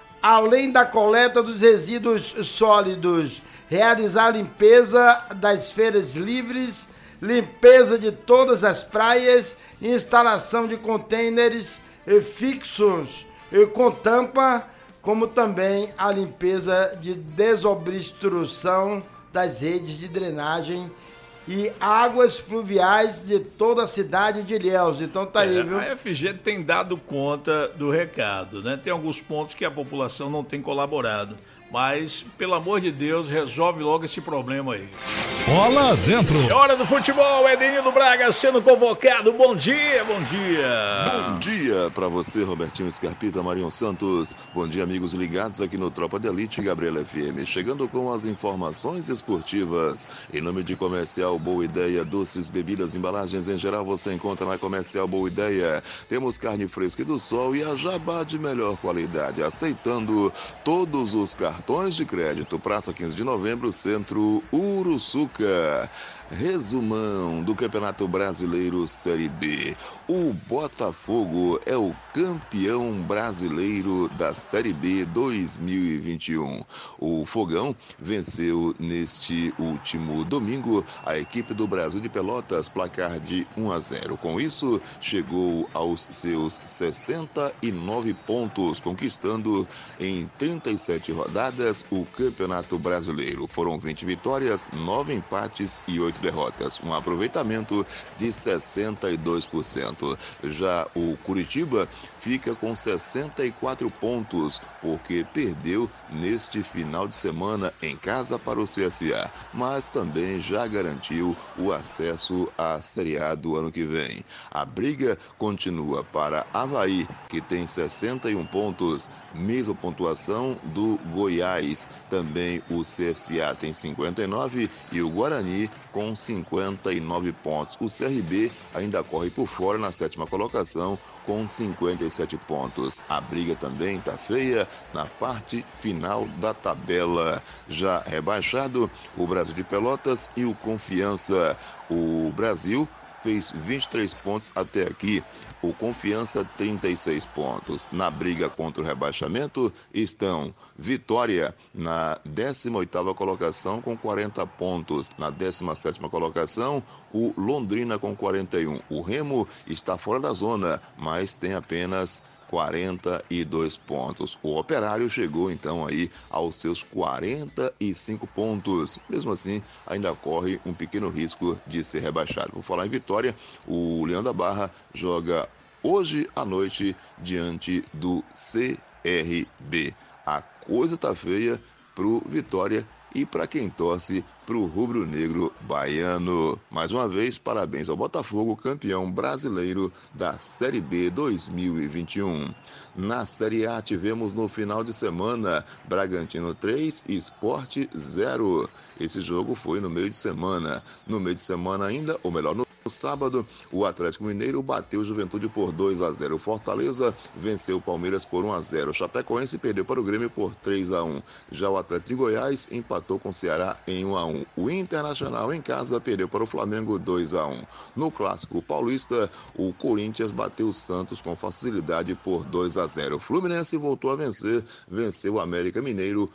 além da coleta dos resíduos sólidos, realizar a limpeza das feiras livres, limpeza de todas as praias, instalação de contêineres fixos com tampa, como também a limpeza de desobstrução das redes de drenagem e águas fluviais de toda a cidade de Ilhéus. Então tá aí, é, viu? A F G tem dado conta do recado, né? Tem alguns pontos que a população não tem colaborado. Mas, pelo amor de Deus, resolve logo esse problema aí. Bola dentro. É hora do futebol, Edenildo Braga sendo convocado. Bom dia, bom dia. Bom dia pra você, Robertinho Scarpita, Marinho Santos. Bom dia, amigos ligados aqui no Tropa de Elite Gabriela F M. Chegando com as informações esportivas. Em nome de Comercial Boa Ideia, doces, bebidas, embalagens em geral, você encontra na Comercial Boa Ideia. Temos carne fresca e do sol e a jabá de melhor qualidade, aceitando todos os cartões Cartões de crédito, Praça quinze de Novembro, Centro Uruçuca. Resumão do Campeonato Brasileiro Série B. O Botafogo é o campeão brasileiro da Série B dois mil e vinte e um. O Fogão venceu neste último domingo a equipe do Brasil de Pelotas, placar de um a zero. Com isso, chegou aos seus sessenta e nove pontos, conquistando em trinta e sete rodadas o Campeonato Brasileiro. Foram vinte vitórias, nove empates e oito derrotas, um aproveitamento de sessenta e dois por cento. Já o Curitiba fica com sessenta e quatro pontos, porque perdeu neste final de semana em casa para o C S A, mas também já garantiu o acesso à Série A do ano que vem. A briga continua para Avaí, que tem sessenta e um pontos, mesma pontuação do Goiás. Também o C S A tem cinquenta e nove e o Guarani com cinquenta e nove pontos. O C R B ainda corre por fora na sétima colocação com cinquenta e sete pontos. A briga também está feia na parte final da tabela. Já rebaixado o Brasil de Pelotas e o Confiança. O Brasil fez vinte e três pontos até aqui, o Confiança trinta e seis pontos. Na briga contra o rebaixamento estão Vitória na décima oitava colocação com quarenta pontos, na décima sétima colocação o Londrina com quarenta e um. O Remo está fora da zona, mas tem apenas quarenta e dois pontos. O Operário chegou então aí aos seus quarenta e cinco pontos. Mesmo assim, ainda corre um pequeno risco de ser rebaixado. Vou falar em Vitória, o Leão da Barra joga hoje à noite diante do C R B. A coisa tá feia pro Vitória e para quem torce pro rubro-negro baiano. Mais uma vez, parabéns ao Botafogo, campeão brasileiro da Série B dois mil e vinte e um. Na Série A tivemos no final de semana Bragantino três e Sport zero. Esse jogo foi no meio de semana. No meio de semana ainda, ou melhor, no No sábado, o Atlético Mineiro bateu o Juventude por dois a zero. O Fortaleza venceu o Palmeiras por um a zero. O Chapecoense perdeu para o Grêmio por três a um. Já o Atlético de Goiás empatou com o Ceará em um a um. O Internacional em casa perdeu para o Flamengo dois a um. No Clássico Paulista, o Corinthians bateu o Santos com facilidade por dois a zero. O Fluminense voltou a vencer, venceu o América Mineiro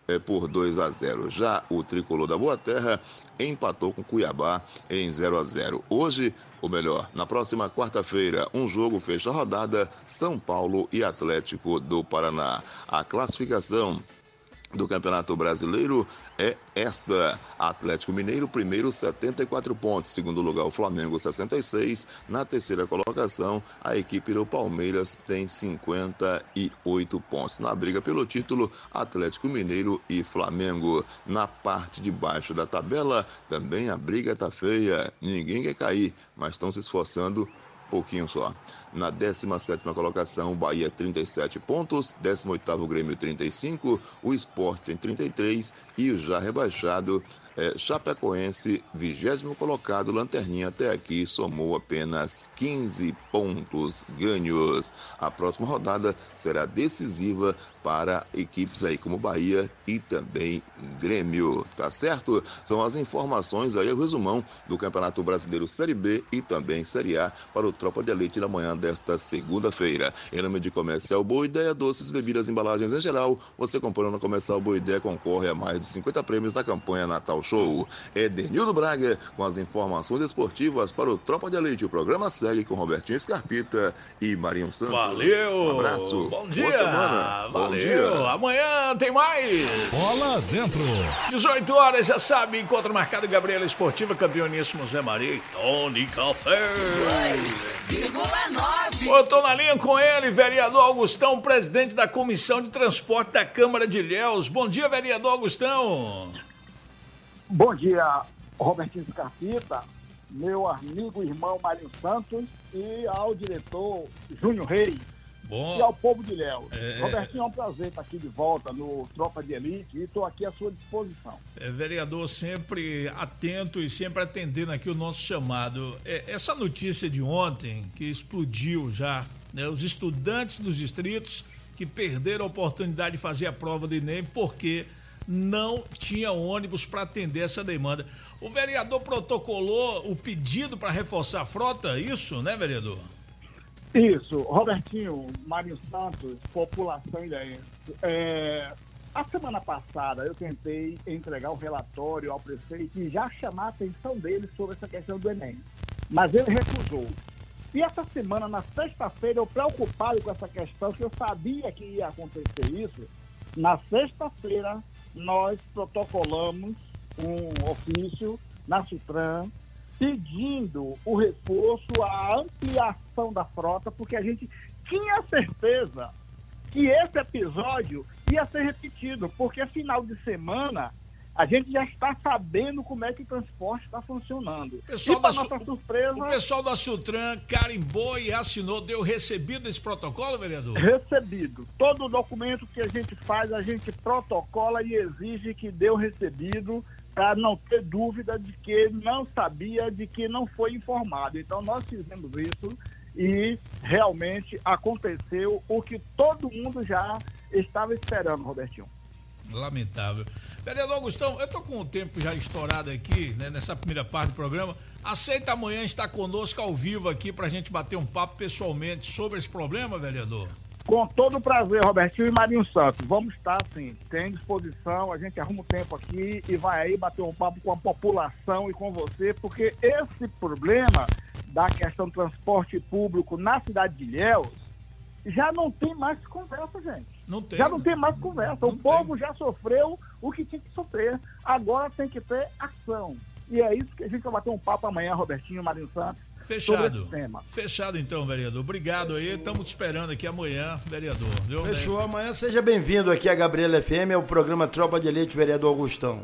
é, por dois a zero. Já o tricolor da Boa Terra empatou com Cuiabá em zero a zero. Hoje, ou melhor, na próxima quarta-feira, um jogo fecha a rodada, São Paulo e Atlético do Paraná. A classificação do Campeonato Brasileiro é esta: Atlético Mineiro, primeiro, setenta e quatro pontos. Segundo lugar, o Flamengo, sessenta e seis. Na terceira colocação, a equipe do Palmeiras tem cinquenta e oito pontos. Na briga pelo título, Atlético Mineiro e Flamengo. Na parte de baixo da tabela, também a briga tá feia. Ninguém quer cair, mas estão se esforçando pouquinho só. Na décima sétima colocação, o Bahia, trinta e sete pontos. décimo oitavo, o Grêmio, trinta e cinco. O Sport tem trinta e três. E o já rebaixado, é, Chapecoense, vigésimo colocado, Lanterninha, até aqui somou apenas quinze pontos ganhos. A próxima rodada será decisiva para equipes aí como Bahia e também Grêmio, tá certo? São as informações aí, o resumão do Campeonato Brasileiro Série B e também Série A para o Tropa de Elite na manhã desta segunda-feira. Em nome de Comercial Boa Ideia, doces, bebidas, embalagens em geral, você comprando na Comercial Boa Ideia concorre a mais de cinquenta prêmios na campanha Natal Show. Edenildo Braga com as informações esportivas para o Tropa de Elite. O programa segue com Robertinho Scarpita e Marinho Santos. Valeu! Um abraço. Bom dia! Boa semana. Valeu! Bom dia. Amanhã tem mais! Bola dentro! dezoito horas, já sabe, encontro marcado Gabriela Esportiva, campeoníssimo Zé Maria e Tony Café. Eu tô na linha com ele, vereador Augustão, presidente da Comissão de Transporte da Câmara de Ilhéus. Bom dia, vereador Augustão. Bom dia, Robertinho Scarpita, meu amigo e irmão Mário Santos e ao diretor Júnior Reis. Bom. E ao povo de Ilhéus. É... Robertinho, é um prazer estar aqui de volta no Tropa de Elite e estou aqui à sua disposição. É, vereador, sempre atento e sempre atendendo aqui o nosso chamado. É, essa notícia de ontem, que explodiu já, né, os estudantes dos distritos que perderam a oportunidade de fazer a prova do Enem porque não tinha ônibus para atender essa demanda. O vereador protocolou o pedido para reforçar a frota, isso, né, vereador? Isso, Robertinho, Mário Santos, população ilhéense. É, a semana passada eu tentei entregar o relatório ao prefeito e já chamar a atenção dele sobre essa questão do Enem, mas ele recusou. E essa semana, na sexta-feira, eu preocupado com essa questão, que eu sabia que ia acontecer isso, na sexta-feira nós protocolamos um ofício na Sutran pedindo o reforço, a ampliação da frota, porque a gente tinha certeza que esse episódio ia ser repetido, porque final de semana a gente já está sabendo como é que o transporte está funcionando. Pessoal e para da nossa Su... surpresa... O pessoal da Sutran carimbou e assinou, deu recebido esse protocolo, vereador? Recebido. Todo documento que a gente faz, a gente protocola e exige que deu recebido, para não ter dúvida de que não sabia, de que não foi informado. Então nós fizemos isso e realmente aconteceu o que todo mundo já estava esperando, Robertinho. Lamentável. Vereador Augustão, eu tô com o tempo já estourado aqui, né, nessa primeira parte do programa. Aceita amanhã estar conosco ao vivo aqui pra gente bater um papo pessoalmente sobre esse problema, vereador? Com todo prazer, Robertinho e Marinho Santos. Vamos estar, sim, tem disposição, a gente arruma o tempo aqui e vai aí bater um papo com a população e com você, porque esse problema da questão do transporte público na cidade de Ilhéus já não tem mais conversa, gente. Não tem. Já não tem mais conversa. Não o povo tem. já sofreu o que tinha que sofrer. Agora tem que ter ação. E é isso que a gente vai bater um papo amanhã, Robertinho, Marinho Santos. Fechado. Fechado então, vereador. Obrigado Fechou. Aí. Estamos esperando aqui amanhã, vereador. Viu? Fechou. Amanhã seja bem-vindo aqui à Gabriela F M, ao programa Tropa de Elite, vereador Augustão.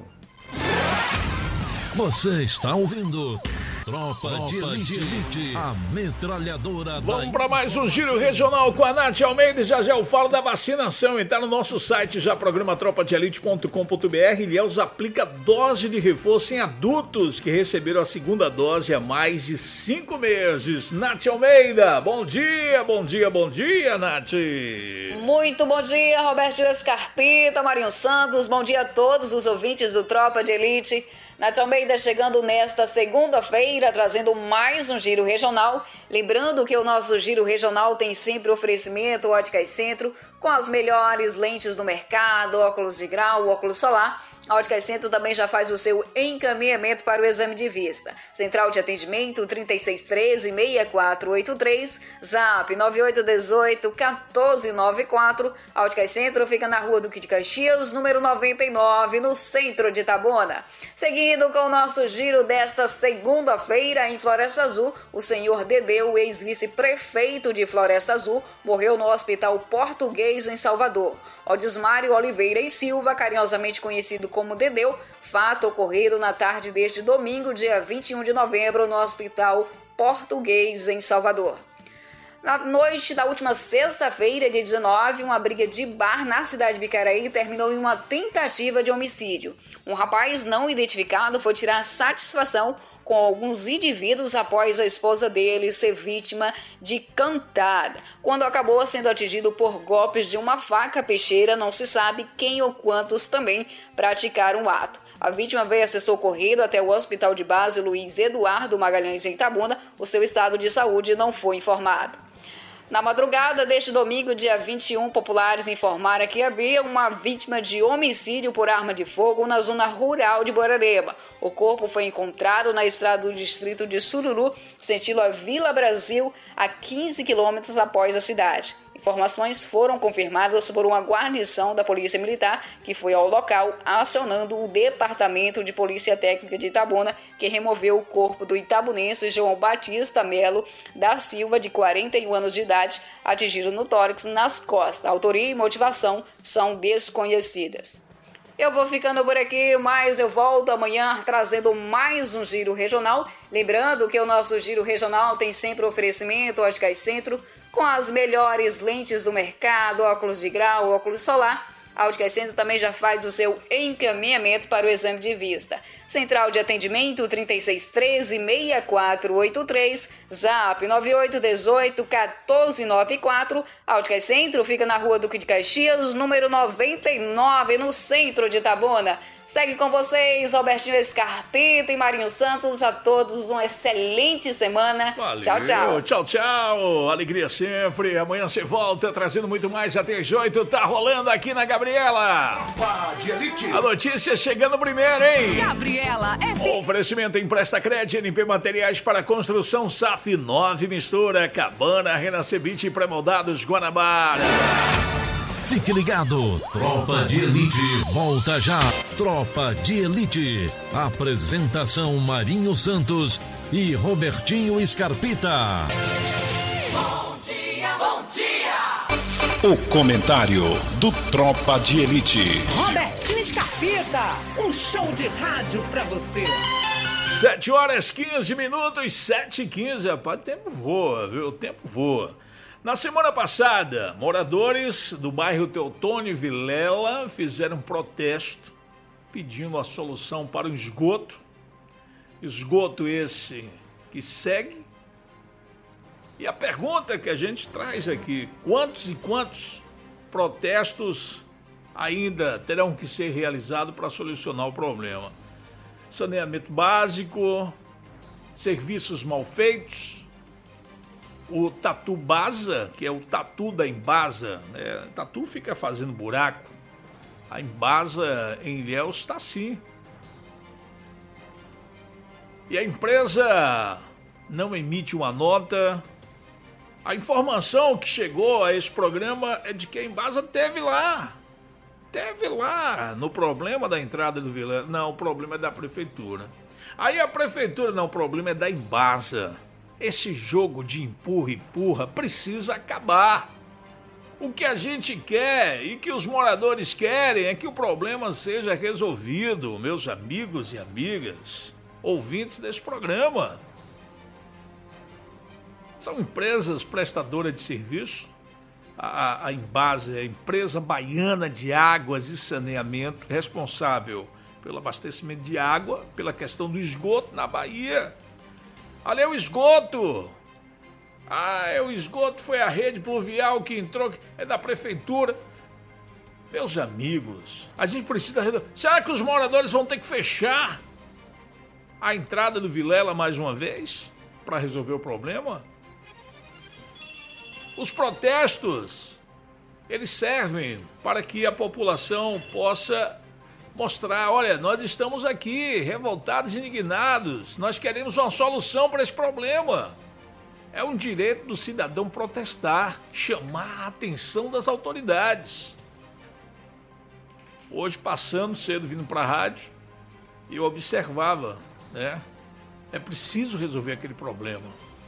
Você está ouvindo Tropa, Tropa de Elite, Elite, a metralhadora Vamos da... para mais um giro regional com a Nath Almeida e já já eu falo da vacinação. E tá no nosso site já, programa tropa de elite ponto com ponto b r. Ilhéus aplica dose de reforço em adultos que receberam a segunda dose há mais de cinco meses. Nath Almeida, bom dia, bom dia, bom dia, Nath. Muito bom dia, Robertinho Scarpita, Marinho Santos, bom dia a todos os ouvintes do Tropa de Elite. Nath Almeida chegando nesta segunda-feira, trazendo mais um giro regional. Lembrando que o nosso giro regional tem sempre oferecimento Óticas Centro, com as melhores lentes do mercado, óculos de grau, óculos solar. A Óticas Centro também já faz o seu encaminhamento para o exame de vista. Central de atendimento trinta e seis treze, sessenta e quatro oitenta e três, Zap nove oito um oito, um quatro nove quatro. A Óticas Centro fica na Rua Duque de Caxias, número noventa e nove, no centro de Itabuna. Seguindo com o nosso giro desta segunda-feira em Floresta Azul, o senhor Dedeu, ex-vice-prefeito de Floresta Azul, morreu no Hospital Português em Salvador. Odismário Oliveira e Silva, carinhosamente conhecido como Dedeu, fato ocorrido na tarde deste domingo, dia vinte e um de novembro, no Hospital Português em Salvador. Na noite da última sexta-feira, dia dezenove, uma briga de bar na cidade de Bicaraí terminou em uma tentativa de homicídio. Um rapaz não identificado foi tirar satisfação com alguns indivíduos após a esposa dele ser vítima de cantada. Quando acabou sendo atingido por golpes de uma faca peixeira, não se sabe quem ou quantos também praticaram o ato. A vítima veio a ser socorrida até o Hospital de Base Luiz Eduardo Magalhães em Itabuna. O seu estado de saúde não foi informado. Na madrugada deste domingo, dia vinte e um, populares informaram que havia uma vítima de homicídio por arma de fogo na zona rural de Bororema. O corpo foi encontrado na estrada do distrito de Sururu, sentido a Vila Brasil, a quinze quilômetros após a cidade. Informações foram confirmadas por uma guarnição da Polícia Militar que foi ao local, acionando o Departamento de Polícia Técnica de Itabuna, que removeu o corpo do itabunense João Batista Melo da Silva, de quarenta e um anos de idade, atingido no tórax, nas costas. A autoria e motivação são desconhecidas. Eu vou ficando por aqui, mas eu volto amanhã trazendo mais um Giro Regional. Lembrando que o nosso Giro Regional tem sempre oferecimento Óticas Centro, com as melhores lentes do mercado, óculos de grau, óculos solar. A Óticas Centro também já faz o seu encaminhamento para o exame de vista. Central de atendimento trinta e seis treze, sessenta e quatro oitenta e três, Zap nove oito um oito, um quatro nove quatro. A Óticas Centro fica na Rua Duque de Caxias, número noventa e nove, no centro de Itabuna. Segue com vocês, Robertinho Scarpeta e Marinho Santos. A todos uma excelente semana. Valeu. Tchau, tchau. Tchau, tchau. Alegria sempre. Amanhã você volta trazendo muito mais até as oito. Tá rolando aqui na Gabriela. Tropa de Elite. A notícia chegando primeiro, hein? Gabriela F. Oferecimento Empresta Crédito, N P Materiais para Construção, S A F nove Mistura, Cabana, Renascebite e Pré-Moldados Guanabara. Fique ligado, Tropa de Elite volta já. Tropa de Elite, apresentação Marinho Santos e Robertinho Scarpita. Bom dia, bom dia. O comentário do Tropa de Elite. Robertinho Scarpita, um show de rádio pra você. sete horas quinze minutos, sete e quinze, rapaz, o tempo voa, viu? O tempo voa. Na semana passada, moradores do bairro Teotônio Vilela fizeram um protesto pedindo a solução para o esgoto. Esgoto esse que segue. E a pergunta que a gente traz aqui, quantos e quantos protestos ainda terão que ser realizados para solucionar o problema? Saneamento básico, serviços mal feitos, o Tatu Baza, que é o tatu da Embasa, né? Tatu fica fazendo buraco. A Embasa em Ilhéus está assim. E a empresa não emite uma nota. A informação que chegou a esse programa é de que a Embasa teve lá. Teve lá no problema da entrada do Vilela. Não, o problema é da prefeitura. Aí a prefeitura, não, o problema é da Embasa. Esse jogo de empurra-empurra precisa acabar. O que a gente quer e que os moradores querem é que o problema seja resolvido, meus amigos e amigas, ouvintes desse programa. São empresas prestadoras de serviço. A, a Embasa é a empresa baiana de águas e saneamento, responsável pelo abastecimento de água, pela questão do esgoto na Bahia. Ali é o esgoto. Ah, é o esgoto, foi a rede pluvial que entrou, é da prefeitura. Meus amigos, a gente precisa... Será que os moradores vão ter que fechar a entrada do Vilela mais uma vez para resolver o problema? Os protestos eles servem para que a população possa mostrar, olha, nós estamos aqui revoltados e indignados, nós queremos uma solução para esse problema. É um direito do cidadão protestar, chamar a atenção das autoridades. Hoje, passando cedo, vindo para a rádio, eu observava, né? É preciso resolver aquele problema.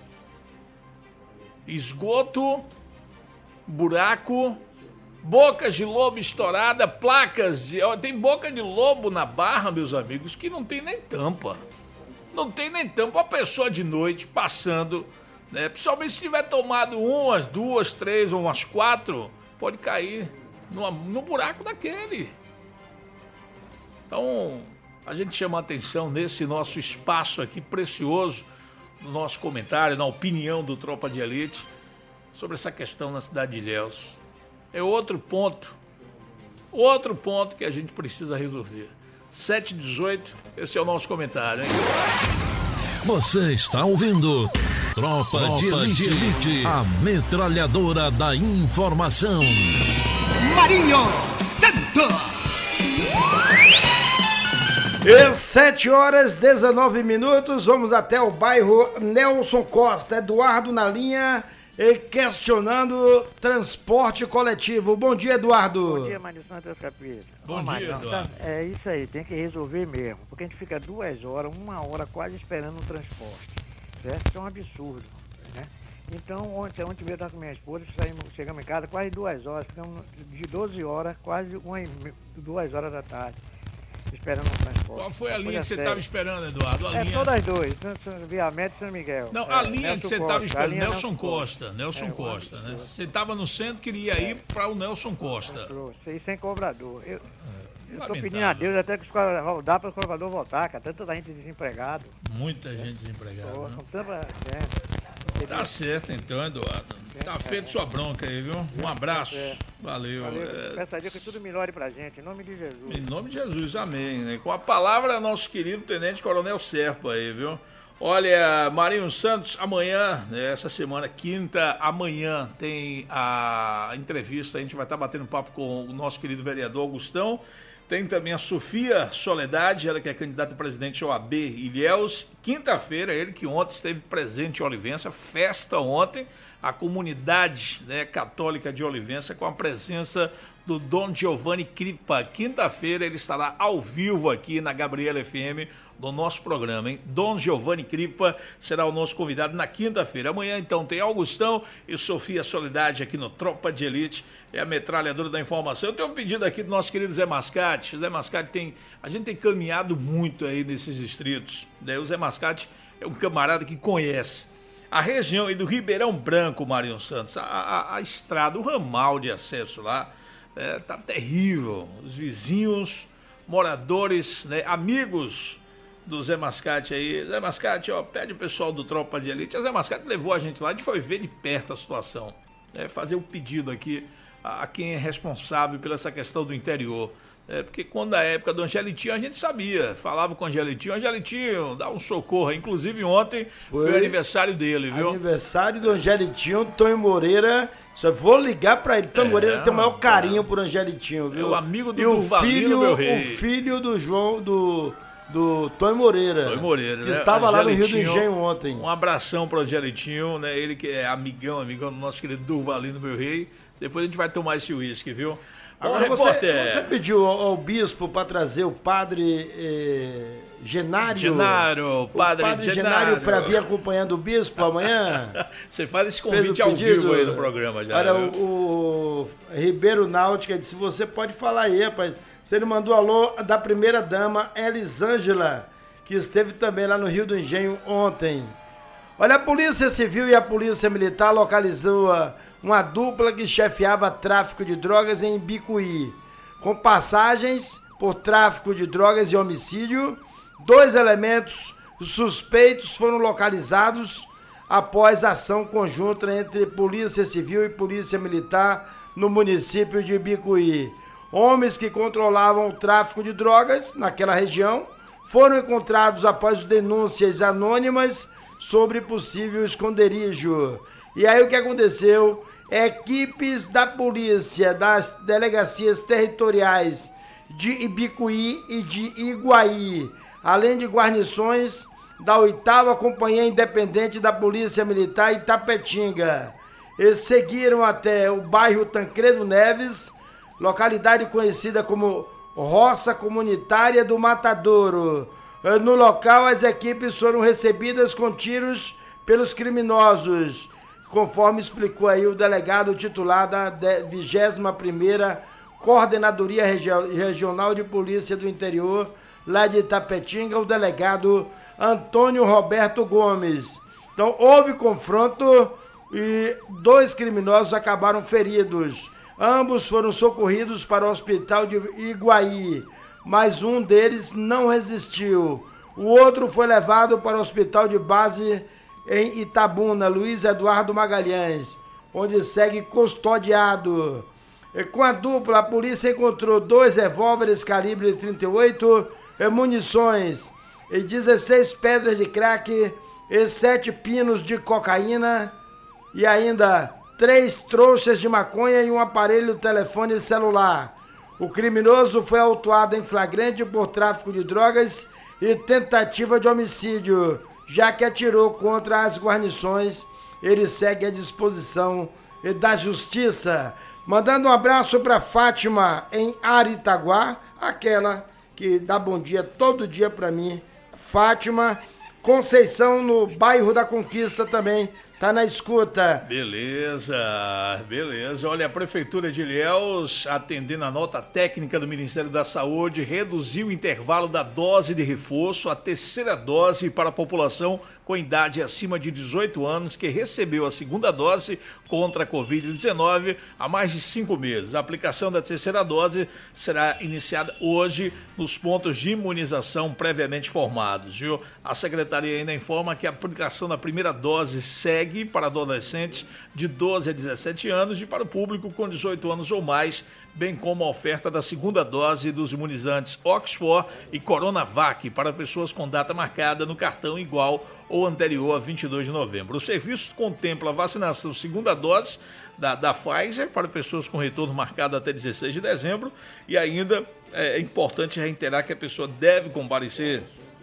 Esgoto, buraco, bocas de lobo estourada, placas de... Tem boca de lobo na Barra, meus amigos, que não tem nem tampa. Não tem nem tampa. A pessoa de noite passando, né? Principalmente se tiver tomado umas, duas, três ou umas quatro, pode cair numa, no buraco daquele. Então, a gente chama a atenção nesse nosso espaço aqui precioso, no nosso comentário, na opinião do Tropa de Elite, sobre essa questão na cidade de Ilhéus. É outro ponto, outro ponto que a gente precisa resolver. sete e dezoito, esse é o nosso comentário, hein? Você está ouvindo Tropa, Tropa de, Elite, de Elite, a metralhadora da informação. Marinho Santos. E sete horas, dezenove minutos, vamos até o bairro Nelson Costa. Eduardo na linha e questionando transporte coletivo. Bom dia, Eduardo. Bom dia, Mário Santos Capita. Bom Ô, dia, Mário, Eduardo. Tá, é isso aí, tem que resolver mesmo, porque a gente fica duas horas, uma hora quase esperando o transporte, certo? Isso é um absurdo, né? Então, ontem, ontem eu estava com minha esposa, saímos, chegamos em casa quase duas horas, ficamos de doze horas, quase uma, duas horas da tarde, esperando o transporte. Qual foi a linha que você sério. estava esperando, Eduardo? A É, linha... todas as duas, Via Média e São Miguel. Não, é, a linha Nelson que você Costa, estava esperando, a linha Nelson Costa, Nelson É, Costa, né? Costa. Você estava no centro, queria ir para o Nelson Costa. E sem cobrador. Eu, eu tô lamentável. pedindo a Deus até que os cobradores, dá para o cobrador voltar, cara. Tanta gente desempregado. Muita gente desempregada. Pô, né? com tanta gente. Tá certo então, Eduardo. Tá feito sua bronca aí, viu? Um abraço. Valeu. Valeu. É, Peço a Deus que tudo melhore pra gente, em nome de Jesus. Em nome de Jesus, amém. Né? Com a palavra, nosso querido Tenente Coronel Serpa aí, viu? Olha, Marinho Santos, amanhã, né, essa semana, quinta, amanhã, tem a entrevista, a gente vai estar batendo papo com o nosso querido vereador Augustão. Tem também a Sofia Soledade, ela que é candidata a presidente O A B Ilhéus. Quinta-feira, ele que ontem esteve presente em Olivença, festa ontem, a comunidade, né, católica de Olivença, com a presença do Dom Giovanni Cripa. Quinta-feira ele estará ao vivo aqui na Gabriela F M, do nosso programa, hein? Dom Giovanni Cripa será o nosso convidado na quinta-feira. Amanhã, então, tem Augustão e Sofia Soledade aqui no Tropa de Elite, é a metralhadora da informação. Eu tenho um pedido aqui do nosso querido Zé Mascate. O Zé Mascate tem... A gente tem caminhado muito aí nesses distritos, né? O Zé Mascate é um camarada que conhece a região aí do Ribeirão Branco, Marinho Santos, a, a, a estrada, o ramal de acesso lá, é, tá terrível. Os vizinhos, moradores, né, amigos do Zé Mascate aí. Zé Mascate, ó, pede o pessoal do Tropa de Elite. O Zé Mascate levou a gente lá, a gente foi ver de perto a situação, né, fazer o um pedido aqui a, a quem é responsável pela essa questão do interior. É, porque quando na época do Angelitinho a gente sabia, falava com o Angelitinho, Angelitinho, dá um socorro. Inclusive ontem foi, foi o aniversário dele, viu? Aniversário do Angelitinho, Tonho Moreira. Só vou ligar pra ele. Tonho é, Moreira tem o maior carinho por Angelitinho, viu? É o amigo do e o Durvalino, filho, meu rei. O filho do João, do, do Tonho Moreira. Tonho Moreira, que né? estava lá no Rio do Engenho ontem. Um abração pro Angelitinho, né? Ele que é amigão, amigão do nosso querido Durvalino, meu rei. Depois a gente vai tomar esse uísque, viu? Agora, você, você pediu ao, ao bispo para trazer o padre eh, Genário. Genário, padre, o padre Genário. Genário para vir acompanhando o bispo amanhã. Você faz esse convite ao vivo aí no programa já. Olha, o, o Ribeiro Náutica disse, você pode falar aí, rapaz. Você ele mandou alô da primeira dama, Elisângela, que esteve também lá no Rio do Engenho ontem. Olha, a Polícia Civil e a Polícia Militar localizou uma dupla que chefiava tráfico de drogas em Bicuí. Com passagens por tráfico de drogas e homicídio, dois elementos suspeitos foram localizados após ação conjunta entre Polícia Civil e Polícia Militar no município de Bicuí. Homens que controlavam o tráfico de drogas naquela região foram encontrados após denúncias anônimas sobre possível esconderijo. E aí o que aconteceu? equipes da polícia das delegacias territoriais de Ibicuí e de Iguaí, além de guarnições da oitava Companhia Independente da Polícia Militar Itapetinga. Eles seguiram até o bairro Tancredo Neves, localidade conhecida como Roça Comunitária do Matadouro. No local, as equipes foram recebidas com tiros pelos criminosos, conforme explicou aí o delegado titular da vigésima primeira Coordenadoria Regional de Polícia do Interior, lá de Itapetinga, o delegado Antônio Roberto Gomes. Então, houve confronto e dois criminosos acabaram feridos. Ambos foram socorridos para o hospital de Iguaí, mas um deles não resistiu. O outro foi levado para o hospital de base em Itabuna, Luiz Eduardo Magalhães, onde segue custodiado. E com a dupla, a polícia encontrou dois revólveres calibre trinta e oito, munições e dezesseis pedras de crack e sete pinos de cocaína e ainda três trouxas de maconha e um aparelho telefone celular. O criminoso foi autuado em flagrante por tráfico de drogas e tentativa de homicídio, já que atirou contra as guarnições. Ele segue à disposição da justiça. Mandando um abraço para Fátima em Aritaguá, aquela que dá bom dia todo dia para mim. Fátima. Conceição, no bairro da Conquista também, tá na escuta. Beleza, beleza. Olha, a Prefeitura de Ilhéus, atendendo a nota técnica do Ministério da Saúde, reduziu o intervalo da dose de reforço, a terceira dose para a população com idade acima de dezoito anos que recebeu a segunda dose contra a covid dezenove há mais de cinco meses. A aplicação da terceira dose será iniciada hoje nos pontos de imunização previamente formados, viu? A Secretaria ainda informa que a aplicação da primeira dose segue para adolescentes de doze a dezessete anos e para o público com dezoito anos ou mais, bem como a oferta da segunda dose dos imunizantes Oxford e Coronavac para pessoas com data marcada no cartão igual ou anterior a vinte e dois de novembro. O serviço contempla a vacinação segunda dose da, da Pfizer para pessoas com retorno marcado até dezesseis de dezembro e ainda é importante reiterar que a pessoa deve comparecer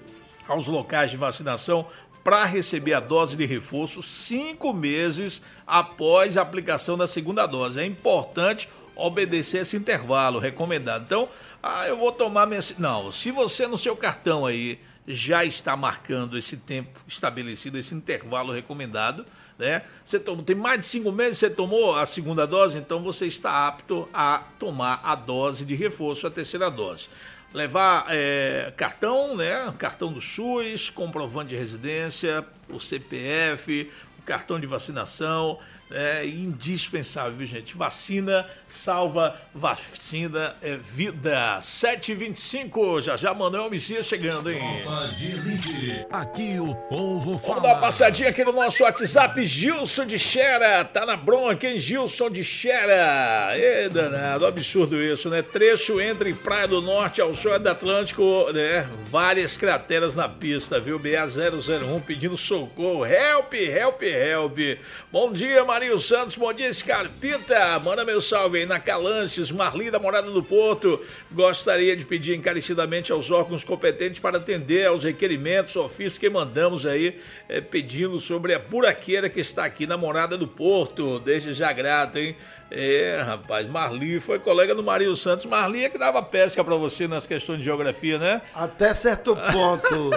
aos locais de vacinação para receber a dose de reforço cinco meses após a aplicação da segunda dose. É importante obedecer esse intervalo recomendado. Então, ah, eu vou tomar minha... Não, se você no seu cartão aí já está marcando esse tempo estabelecido, esse intervalo recomendado, né? Você tomou, tem mais de cinco meses que você tomou a segunda dose, então você está apto a tomar a dose de reforço, a terceira dose. Levar é, cartão, né? Cartão do SUS, comprovante de residência, o C P F, o cartão de vacinação. É indispensável, viu, gente? Vacina salva, vacina é vida. sete e vinte e cinco, já já Manuel Messias chegando, hein? Tropa de Elite, aqui o povo fala. Vamos dar uma passadinha aqui no nosso WhatsApp. Gilson de Xera, tá na bronca, hein? Gilson de Xera. Ê, danado, absurdo isso, né? Trecho entre Praia do Norte ao Sul do Atlântico, né? Várias crateras na pista, viu? B A zero zero um pedindo socorro. Help, help, help. Bom dia, Maria. Marinho Santos, bom dia, Scarpita, manda meu salve aí na Calanches, Marli da Morada do Porto. Gostaria de pedir encarecidamente aos órgãos competentes para atender aos requerimentos, ofícios que mandamos aí, é, pedindo sobre a buraqueira que está aqui na Morada do Porto. Desde já grato, hein? É, rapaz, Marli foi colega do Marinho Santos. Marli é que dava pesca pra você nas questões de geografia, né? Até certo ponto.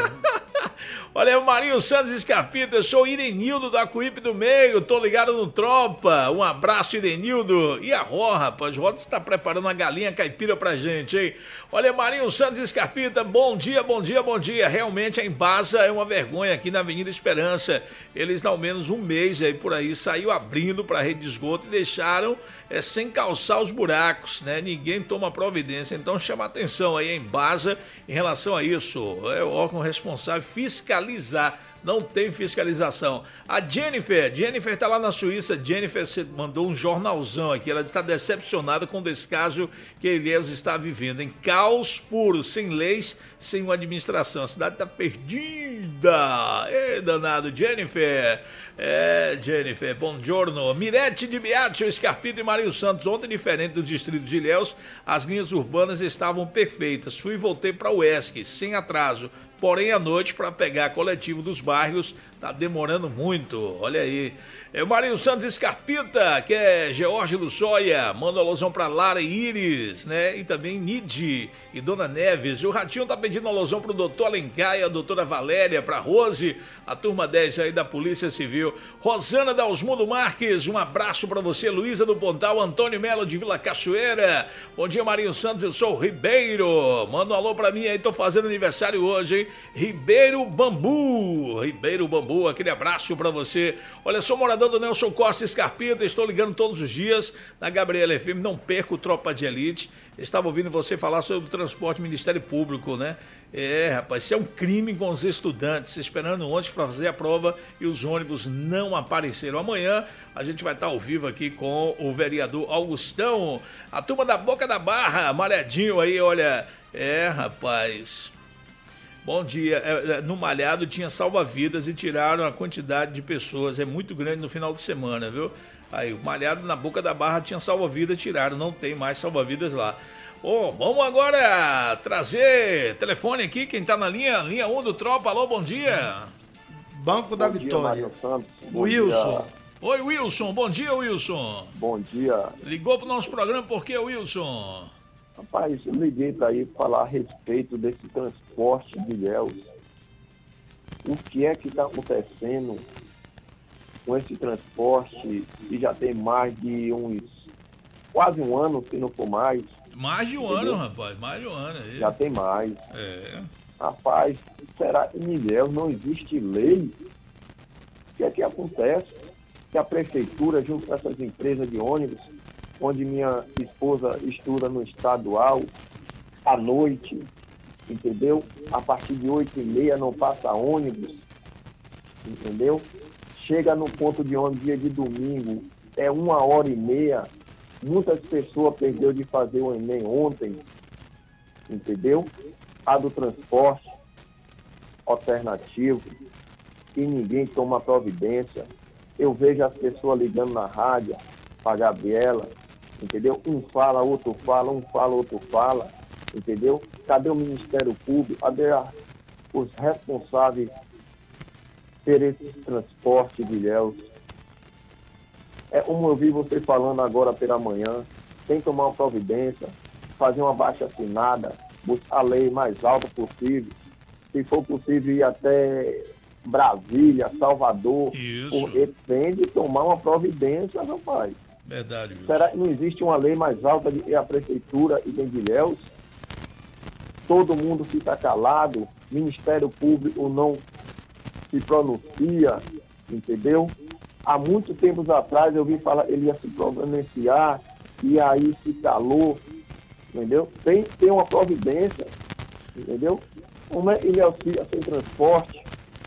Olha, o Marinho Santos Scarpita, eu sou o Irenildo da Cuípe do Meio, tô ligado no Tropa. Um abraço, Irenildo. E a Ró, rapaz, o Ró está preparando uma galinha caipira pra gente, hein? Olha, Marinho Santos Scarpita, bom dia, bom dia, bom dia. Realmente a Embasa é uma vergonha aqui na Avenida Esperança. Eles, ao menos um mês aí por aí, saiu abrindo pra rede de esgoto e deixaram é, sem calçar os buracos, né? Ninguém toma providência. Então chama atenção aí a Embasa em relação a isso. É o órgão responsável fiscalizar não tem fiscalização. A Jennifer, Jennifer tá lá na Suíça. Jennifer, você mandou um jornalzão aqui, ela está decepcionada com o descaso que Ilhéus está vivendo, em caos puro, sem leis, sem uma administração. A cidade está perdida. Ei, danado, Jennifer. É, Jennifer, bom giorno. Mirete de Biatio, Scarpito e Marinho Santos. Ontem, diferente dos distritos de Ilhéus, as linhas urbanas estavam perfeitas. Fui e voltei para o U E S C, sem atraso. Porém, à noite, para pegar coletivo dos bairros, tá demorando muito. Olha aí. É o Marinho Santos Scarpita, que é George Luçoia. Manda um alusão para Lara e Iris, né? E também Nidi e Dona Neves. E o Ratinho tá pedindo um alusão pro doutor Alencar e a doutora Valéria, pra Rose, a turma dez aí da Polícia Civil. Rosana Dalsmundo Marques, um abraço para você. Luísa do Pontal, Antônio Melo de Vila Cachoeira. Bom dia, Marinho Santos, eu sou o Ribeiro. Manda um alô pra mim aí, tô fazendo aniversário hoje, hein? Ribeiro Bambu. Ribeiro Bambu, aquele abraço pra você. Olha, sou morador do Nelson Costa Scarpita, estou ligando todos os dias na Gabriela F M, não perco Tropa de Elite. Estava ouvindo você falar sobre o transporte Ministério Público, né? É, rapaz, isso é um crime com os estudantes, esperando ônibus para fazer a prova e os ônibus não apareceram. Amanhã a gente vai estar ao vivo aqui com o vereador Augustão, a turma da Boca da Barra, malhadinho aí, olha. É, rapaz... Bom dia, no Malhado tinha salva-vidas e tiraram a quantidade de pessoas, é muito grande no final de semana, viu? Aí, o Malhado na Boca da Barra tinha salva-vidas, tiraram, não tem mais salva-vidas lá. Bom, vamos agora trazer telefone aqui, quem tá na linha, linha um do Tropa, alô, bom dia. Banco da Bom dia, Vitória. Mário Santos. Bom Wilson. dia. Oi, Wilson, bom dia, Wilson. Bom dia. Ligou pro nosso programa por quê, Wilson? Rapaz, eu liguei para aí falar a respeito desse transporte de Ilhéus. O que é que está acontecendo com esse transporte que já tem mais de uns quase um ano, se não for mais. Mais de um Entendeu? ano, rapaz, mais de um ano aí. Já tem mais. É. Rapaz, será que em Ilhéus não existe lei? O que é que acontece? Que a prefeitura, junto com essas empresas de ônibus, onde minha esposa estuda no estadual, à noite, entendeu? A partir de oito e meia não passa ônibus, entendeu? Chega no ponto de ônibus dia de domingo, é uma hora e meia. Muitas pessoas perderam de fazer o Enem ontem, entendeu? A do transporte alternativo, e ninguém toma providência. Eu vejo as pessoas ligando na rádio para Gabriela, entendeu? Um fala, outro fala, um fala, outro fala, entendeu? Cadê o Ministério Público? Cadê a, os responsáveis por esse transporte de Ilhéus? É como eu vi você falando agora pela manhã, tem que tomar uma providência, fazer uma baixa assinada, buscar a lei mais alta possível, se for possível ir até Brasília, Salvador. Isso. Porque tem de tomar uma providência, rapaz. Verdade, Wilson. Será que não existe uma lei mais alta do que a prefeitura e tem de Ilhéus? Todo mundo fica calado, Ministério Público não se pronuncia, entendeu? Há muitos tempos atrás eu vi falar ele ia se pronunciar e aí se calou, entendeu? Tem que ter uma providência, entendeu? Como é que ele auxilia sem transporte?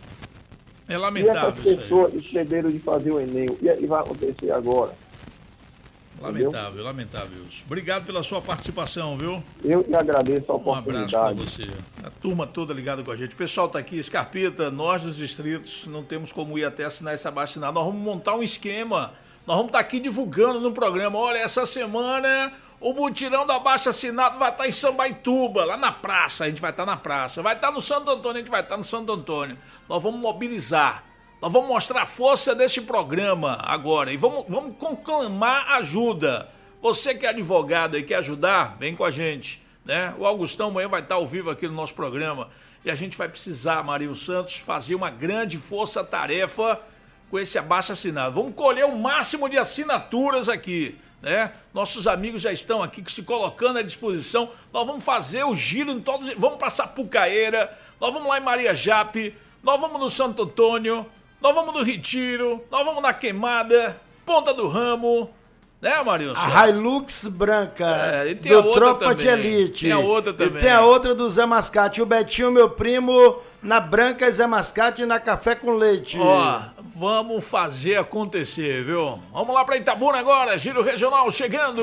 É lamentável e essas pessoas excederam de fazer o Enem, e aí vai acontecer agora? Lamentável, entendeu? Lamentável, Wilson. Obrigado pela sua participação, viu? Eu que agradeço a oportunidade. Um abraço para você. A turma toda ligada com a gente. O pessoal tá aqui, Scarpita, nós dos distritos não temos como ir até assinar essa abaixo-assinado. Nós vamos montar um esquema. Nós vamos estar tá aqui divulgando no programa. Olha, essa semana o mutirão do abaixo-assinado vai estar tá em Sambaituba, lá na praça. A gente vai estar tá na praça. Vai estar tá no Santo Antônio, a gente vai estar tá no Santo Antônio. Nós vamos mobilizar. Nós vamos mostrar a força desse programa agora e vamos, vamos conclamar ajuda. Você que é advogado e quer ajudar, vem com a gente, né? O Augustão amanhã vai estar ao vivo aqui no nosso programa e a gente vai precisar, Marinho Santos, fazer uma grande força-tarefa com esse abaixo-assinado. Vamos colher o máximo de assinaturas aqui, né? Nossos amigos já estão aqui se colocando à disposição. Nós vamos fazer o giro em todos, vamos para Sapucaeira, nós vamos lá em Maria Jape, nós vamos no Santo Antônio, nós vamos no Retiro, nós vamos na Queimada, Ponta do Ramo, Né, Marinho? A Hilux branca, é, e tem do a outra Tropa também. de Elite. Tem a outra também. E tem a outra do Zé Mascate. O Betinho, meu primo, na branca Zé Mascate e na café com leite. Ó, vamos fazer acontecer, viu? Vamos lá pra Itabuna agora, Giro Regional chegando.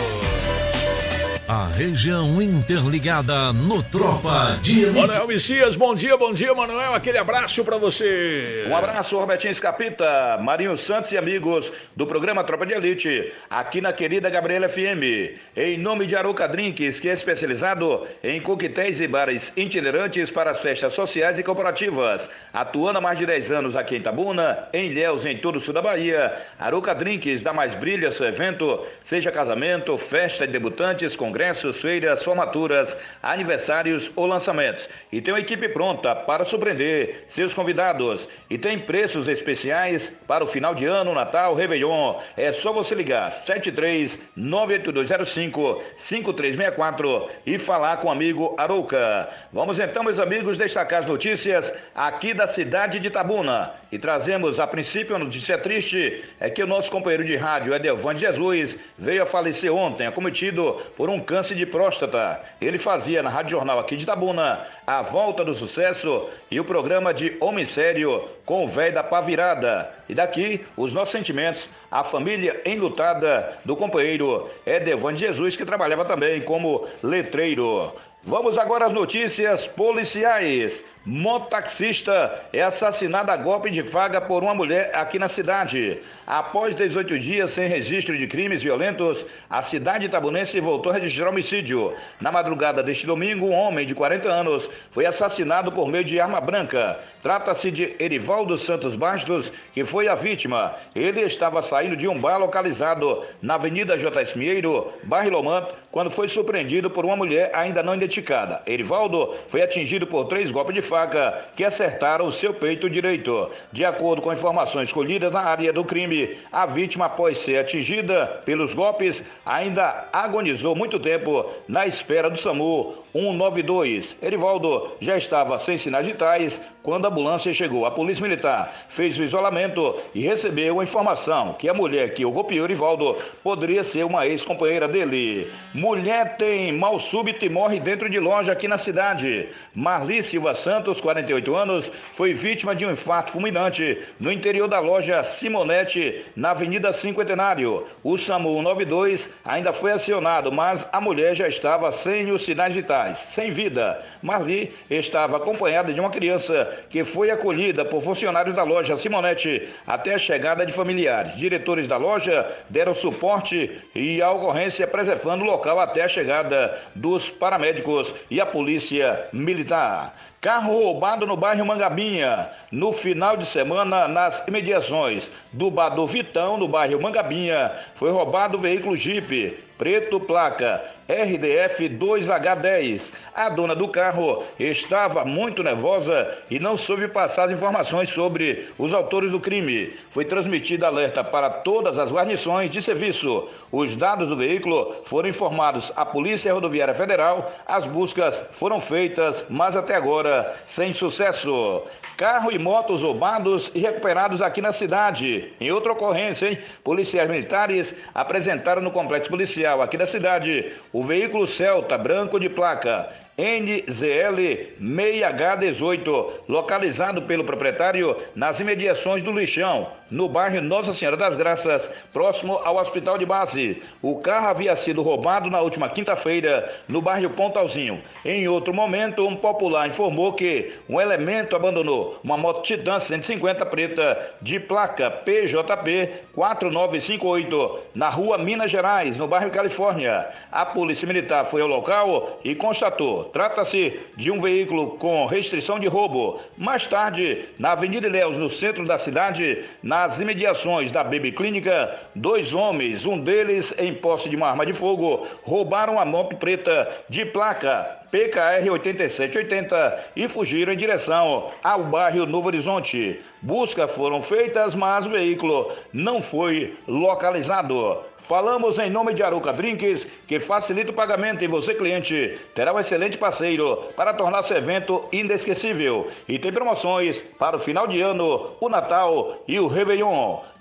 A região interligada no Tropa de Elite. Manuel Messias, bom dia, bom dia, Manuel. Aquele abraço pra você. Um abraço, Robertinho Escapita, Marinho Santos e amigos do programa Tropa de Elite, aqui na querida Gabriela F M. Em nome de Arouca Drinks, que é especializado em coquetéis e bares itinerantes para as festas sociais e corporativas. Atuando há mais de dez anos aqui em Itabuna, em Ilhéus, em todo o sul da Bahia. Arouca Drinks dá mais brilho a seu evento, seja casamento, festa de debutantes, congressos, feiras, formaturas, aniversários ou lançamentos. E tem uma equipe pronta para surpreender seus convidados. E tem preços especiais para o final de ano, Natal, Réveillon. É só você ligar sete três nove oito dois zero cinco cinco três seis quatro e falar com o amigo Arouca. Vamos então, meus amigos, destacar as notícias aqui da cidade de Itabuna. E trazemos, a princípio, uma notícia triste, é que o nosso companheiro de rádio, Edelvan de Jesus, veio a falecer ontem, acometido por um câncer de próstata. Ele fazia na Rádio Jornal aqui de Itabuna a Volta do Sucesso e o programa de Homem Sério com o Véio da Pá Virada. E daqui, os nossos sentimentos à família enlutada do companheiro Edelvan de Jesus, que trabalhava também como letreiro. Vamos agora às notícias policiais. Mototaxista é assassinado a golpe de faca por uma mulher aqui na cidade. Após dezoito dias sem registro de crimes violentos, a cidade itabunense voltou a registrar homicídio. Na madrugada deste domingo, um homem de quarenta anos foi assassinado por meio de arma branca. Trata-se de Erivaldo Santos Bastos, que foi a vítima. Ele estava saindo de um bar localizado na Avenida J S Pinheiro, bairro Lomant, quando foi surpreendido por uma mulher ainda não identificada. Erivaldo foi atingido por três golpes de faca que acertaram o seu peito direito. De acordo com informações colhidas na área do crime, a vítima, após ser atingida pelos golpes, ainda agonizou muito tempo na espera do SAMU um nove dois. Erivaldo já estava sem sinais vitais quando a ambulância chegou. A polícia militar fez o isolamento e recebeu a informação que a mulher que o golpeou Erivaldo poderia ser uma ex-companheira dele. Mulher tem mal súbito e morre dentro de loja aqui na cidade. Marli Silva Santos, quarenta e oito anos, foi vítima de um infarto fulminante no interior da loja Simonete, na Avenida Cinquentenário. O SAMU um nove dois ainda foi acionado, mas a mulher já estava sem os sinais vitais, sem vida. Marli estava acompanhada de uma criança que foi acolhida por funcionários da loja Simonete até a chegada de familiares. Diretores da loja deram suporte e a ocorrência preservando o local até a chegada dos paramédicos e a polícia militar. Carro roubado no bairro Mangabinha, no final de semana, nas imediações do Bar do Vitão, no bairro Mangabinha, foi roubado o veículo Jeep, preto, placa R D F dois H dez. A dona do carro estava muito nervosa e não soube passar as informações sobre os autores do crime. Foi transmitido alerta para todas as guarnições de serviço. Os dados do veículo foram informados à Polícia Rodoviária Federal. As buscas foram feitas, mas até agora sem sucesso. Carro e motos roubados e recuperados aqui na cidade. Em outra ocorrência, hein? Policiais militares apresentaram no complexo policial aqui da cidade o veículo Celta branco de placa N Z L seis H dezoito, localizado pelo proprietário nas imediações do Lixão, no bairro Nossa Senhora das Graças, próximo ao Hospital de Base. O carro havia sido roubado na última quinta-feira, no bairro Pontalzinho. Em outro momento, um popular informou que um elemento abandonou uma moto Titan cento e cinquenta preta de placa P J P quatro nove cinco oito, na rua Minas Gerais, no bairro Califórnia. A Polícia Militar foi ao local e constatou: trata-se de um veículo com restrição de roubo. Mais tarde, na Avenida Ilhéus, no centro da cidade, nas imediações da Baby Clínica, dois homens, um deles em posse de uma arma de fogo, roubaram a moto preta de placa P K R oito sete oito zero e fugiram em direção ao bairro Novo Horizonte. Buscas foram feitas, mas o veículo não foi localizado. Falamos em nome de Arouca Drinks, que facilita o pagamento e você, cliente, terá um excelente parceiro para tornar seu evento inesquecível. E tem promoções para o final de ano, o Natal e o Réveillon.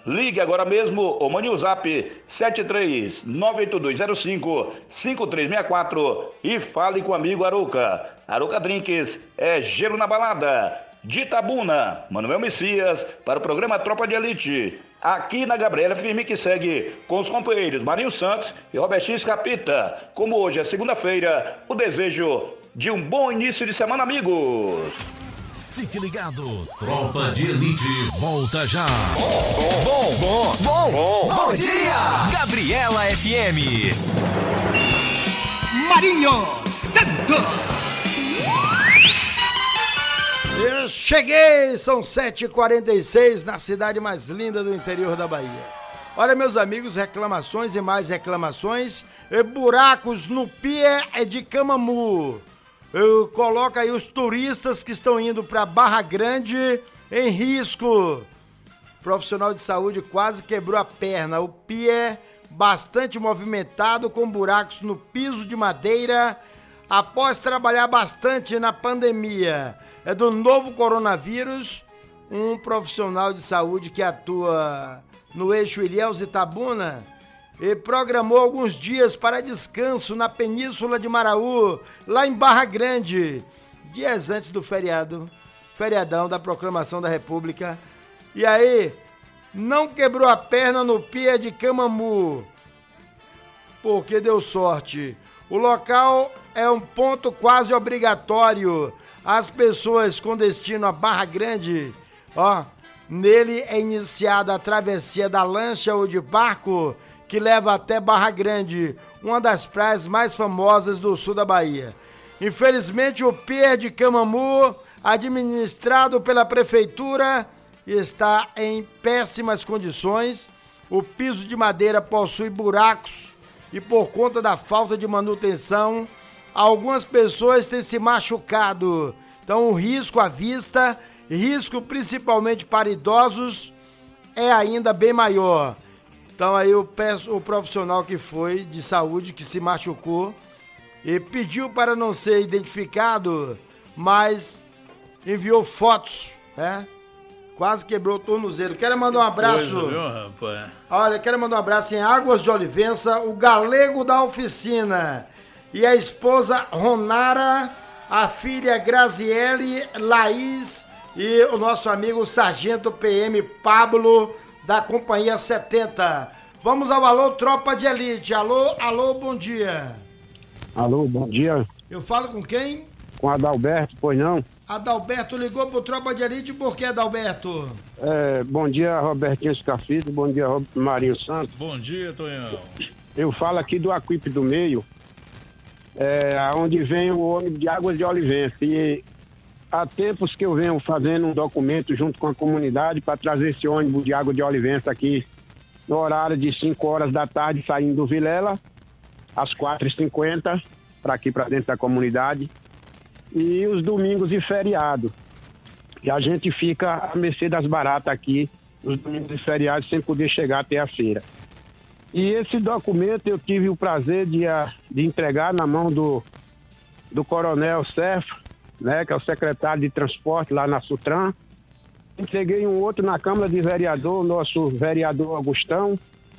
Ligue agora mesmo ou mande o zap sete três nove oito dois zero cinco cinco três seis quatro e fale com o amigo Arouca. Arouca Drinks é gelo na balada. De Itabuna, Manuel Messias, para o programa Tropa de Elite. Aqui na Gabriela F M, que segue com os companheiros Marinho Santos e Robertinho Escapita. Como hoje é segunda-feira, o desejo de um bom início de semana, amigos. Fique ligado, Tropa de Elite volta já. Bom, bom, bom, bom, bom, bom dia, Gabriela F M. Marinho Santos. Eu cheguei, são sete e quarenta e seis na cidade mais linda do interior da Bahia. Olha, meus amigos, reclamações e mais reclamações. E buracos no pé de Camamu. Eu coloco aí os turistas que estão indo para Barra Grande em risco. Profissional de saúde quase quebrou a perna. O pé bastante movimentado com buracos no piso de madeira após trabalhar bastante na pandemia. É do novo coronavírus, um profissional de saúde que atua no eixo Ilhéus-Itabuna e programou alguns dias para descanso na Península de Maraú, lá em Barra Grande, dias antes do feriado, feriadão da Proclamação da República. E aí, não quebrou a perna no pé de Camamu, porque deu sorte. O local é um ponto quase obrigatório. As pessoas com destino a Barra Grande, ó, nele é iniciada a travessia da lancha ou de barco que leva até Barra Grande, uma das praias mais famosas do sul da Bahia. Infelizmente, o pier de Camamu, administrado pela prefeitura, está em péssimas condições. O piso de madeira possui buracos e, por conta da falta de manutenção, algumas pessoas têm se machucado. Então o risco à vista, risco principalmente para idosos, é ainda bem maior. Então aí eu peço o profissional que foi de saúde, que se machucou, e pediu para não ser identificado, mas enviou fotos, né? Quase quebrou o tornozelo. Quero mandar um abraço. Coisa, viu, rapaz? Olha, quero mandar um abraço em Águas de Olivença, o galego da oficina. E a esposa Ronara, a filha Graziele, Laís e o nosso amigo Sargento P M Pablo, da Companhia setenta. Vamos ao alô, Tropa de Elite. Alô, alô, bom dia. Alô, bom dia. Eu falo com quem? Com Adalberto, pois não? Adalberto ligou pro Tropa de Elite, por que, Adalberto? É, bom dia, Robertinho Escafito, bom dia, Marinho Santos. Bom dia, Tonhão. Eu falo aqui do Aquipe do Meio, é, onde vem o ônibus de Águas de Olivença. E há tempos que eu venho fazendo um documento junto com a comunidade para trazer esse ônibus de Água de Olivença aqui no horário de cinco horas da tarde, saindo do Vilela, às quatro e cinquenta, para aqui para dentro da comunidade. E os domingos e feriado. E a gente fica à mercê das baratas aqui, nos domingos e feriados, sem poder chegar até a feira. E esse documento eu tive o prazer de, de entregar na mão do, do Coronel Cefa, né, que é o secretário de transporte lá na Sutran. Entreguei um outro na Câmara de Vereador, nosso vereador Augustão.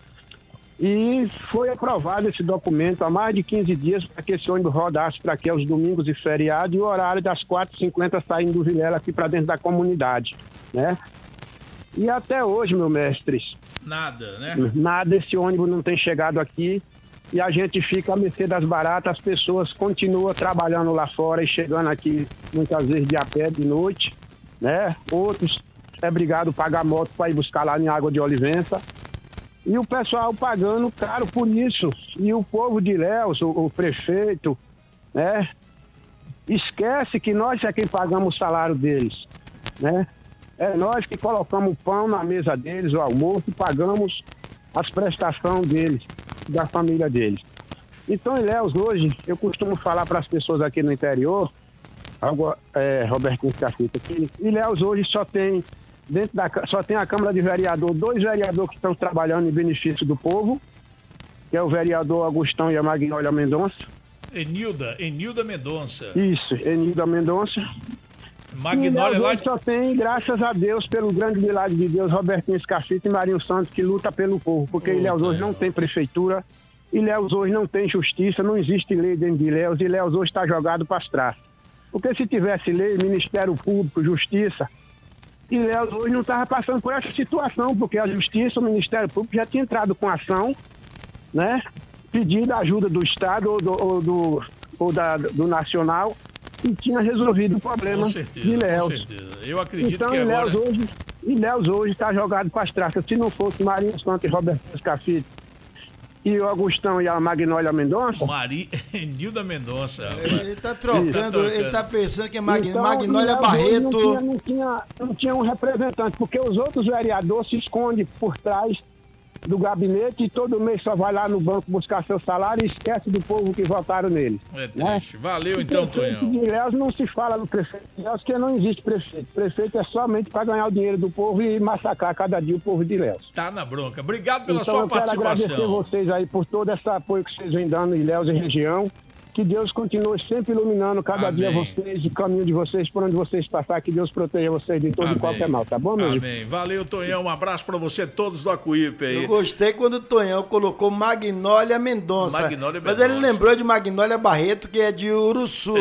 E foi aprovado esse documento há mais de quinze dias para que esse ônibus rodasse para aqui aos domingos e feriados, e o horário das quatro e cinquenta saindo do Vilela aqui para dentro da comunidade, né? E até hoje, meu mestre, nada, né? Nada, esse ônibus não tem chegado aqui e a gente fica à mercê das baratas, as pessoas continuam trabalhando lá fora e chegando aqui muitas vezes de a pé de noite, né? Outros é obrigado a pagar moto para ir buscar lá em Água de Olivença. E o pessoal pagando caro por isso. E o povo de Ilhéus, o, o prefeito, né, esquece que nós é quem pagamos o salário deles, né? É nós que colocamos o pão na mesa deles, o almoço, e pagamos as prestações deles, da família deles. Então, Ilhéus, hoje, eu costumo falar para as pessoas aqui no interior, algo, é, Robertinho Cafita, que Ilhéus hoje só tem... Dentro da, só tem a Câmara de Vereador, dois vereadores que estão trabalhando em benefício do povo, que é o vereador Augustão e a Magnólia Mendonça. Enilda, Enilda Mendonça. Isso, Enilda Mendonça. Magnólia lá de... só tem, graças a Deus, pelo grande milagre de Deus, Robertinho Scarpita e Marinho Santos, que luta pelo povo, porque oh, Ilhéus hoje não tem prefeitura, Ilhéus hoje não tem justiça, não existe lei dentro de Ilhéus, Ilhéus hoje está jogado para as traças. Porque se tivesse lei, Ministério Público, Justiça, Ilhéus hoje não estava passando por essa situação, porque a Justiça, o Ministério Público já tinha entrado com ação, né, pedindo a ajuda do Estado ou do, ou do, ou da, do Nacional, e tinha resolvido o problema com certeza, de Ilhéus. Com certeza. Eu acredito então, que Ilhéus agora... hoje, Ilhéus hoje está jogado para as traças. Se não fosse Marinho Santos e Roberto Scarpita e o Augustão e a Magnólia Mendonça... Mari... Nilda Mendonça. Ele está trocando, tá trocando, ele está pensando que é Mag... então, Magnólia Barreto... Não tinha, não, tinha, não tinha um representante, porque os outros vereadores se escondem por trás do gabinete e todo mês só vai lá no banco buscar seu salário e esquece do povo que votaram nele. É triste. Né? Valeu então, Tonhão. De Ilhéus não se fala do prefeito de Ilhéus, porque não existe prefeito. Prefeito é somente para ganhar o dinheiro do povo e massacrar cada dia o povo de Ilhéus. Tá na bronca. Obrigado pela então, sua eu quero participação. Agradecer vocês aí por todo esse apoio que vocês vêm dando em Ilhéus e região. Que Deus continue sempre iluminando cada Amém. Dia vocês, o caminho de vocês, por onde vocês passar, que Deus proteja vocês de todo Amém. E qualquer mal, tá bom, meu amigo? Amém. Valeu, Tonhão, um abraço pra você, todos do Acuípe aí. Eu gostei quando o Tonhão colocou Magnólia Mendonça. Magnólia Mas Mendonça. ele lembrou de Magnólia Barreto, que é de Uruçuca.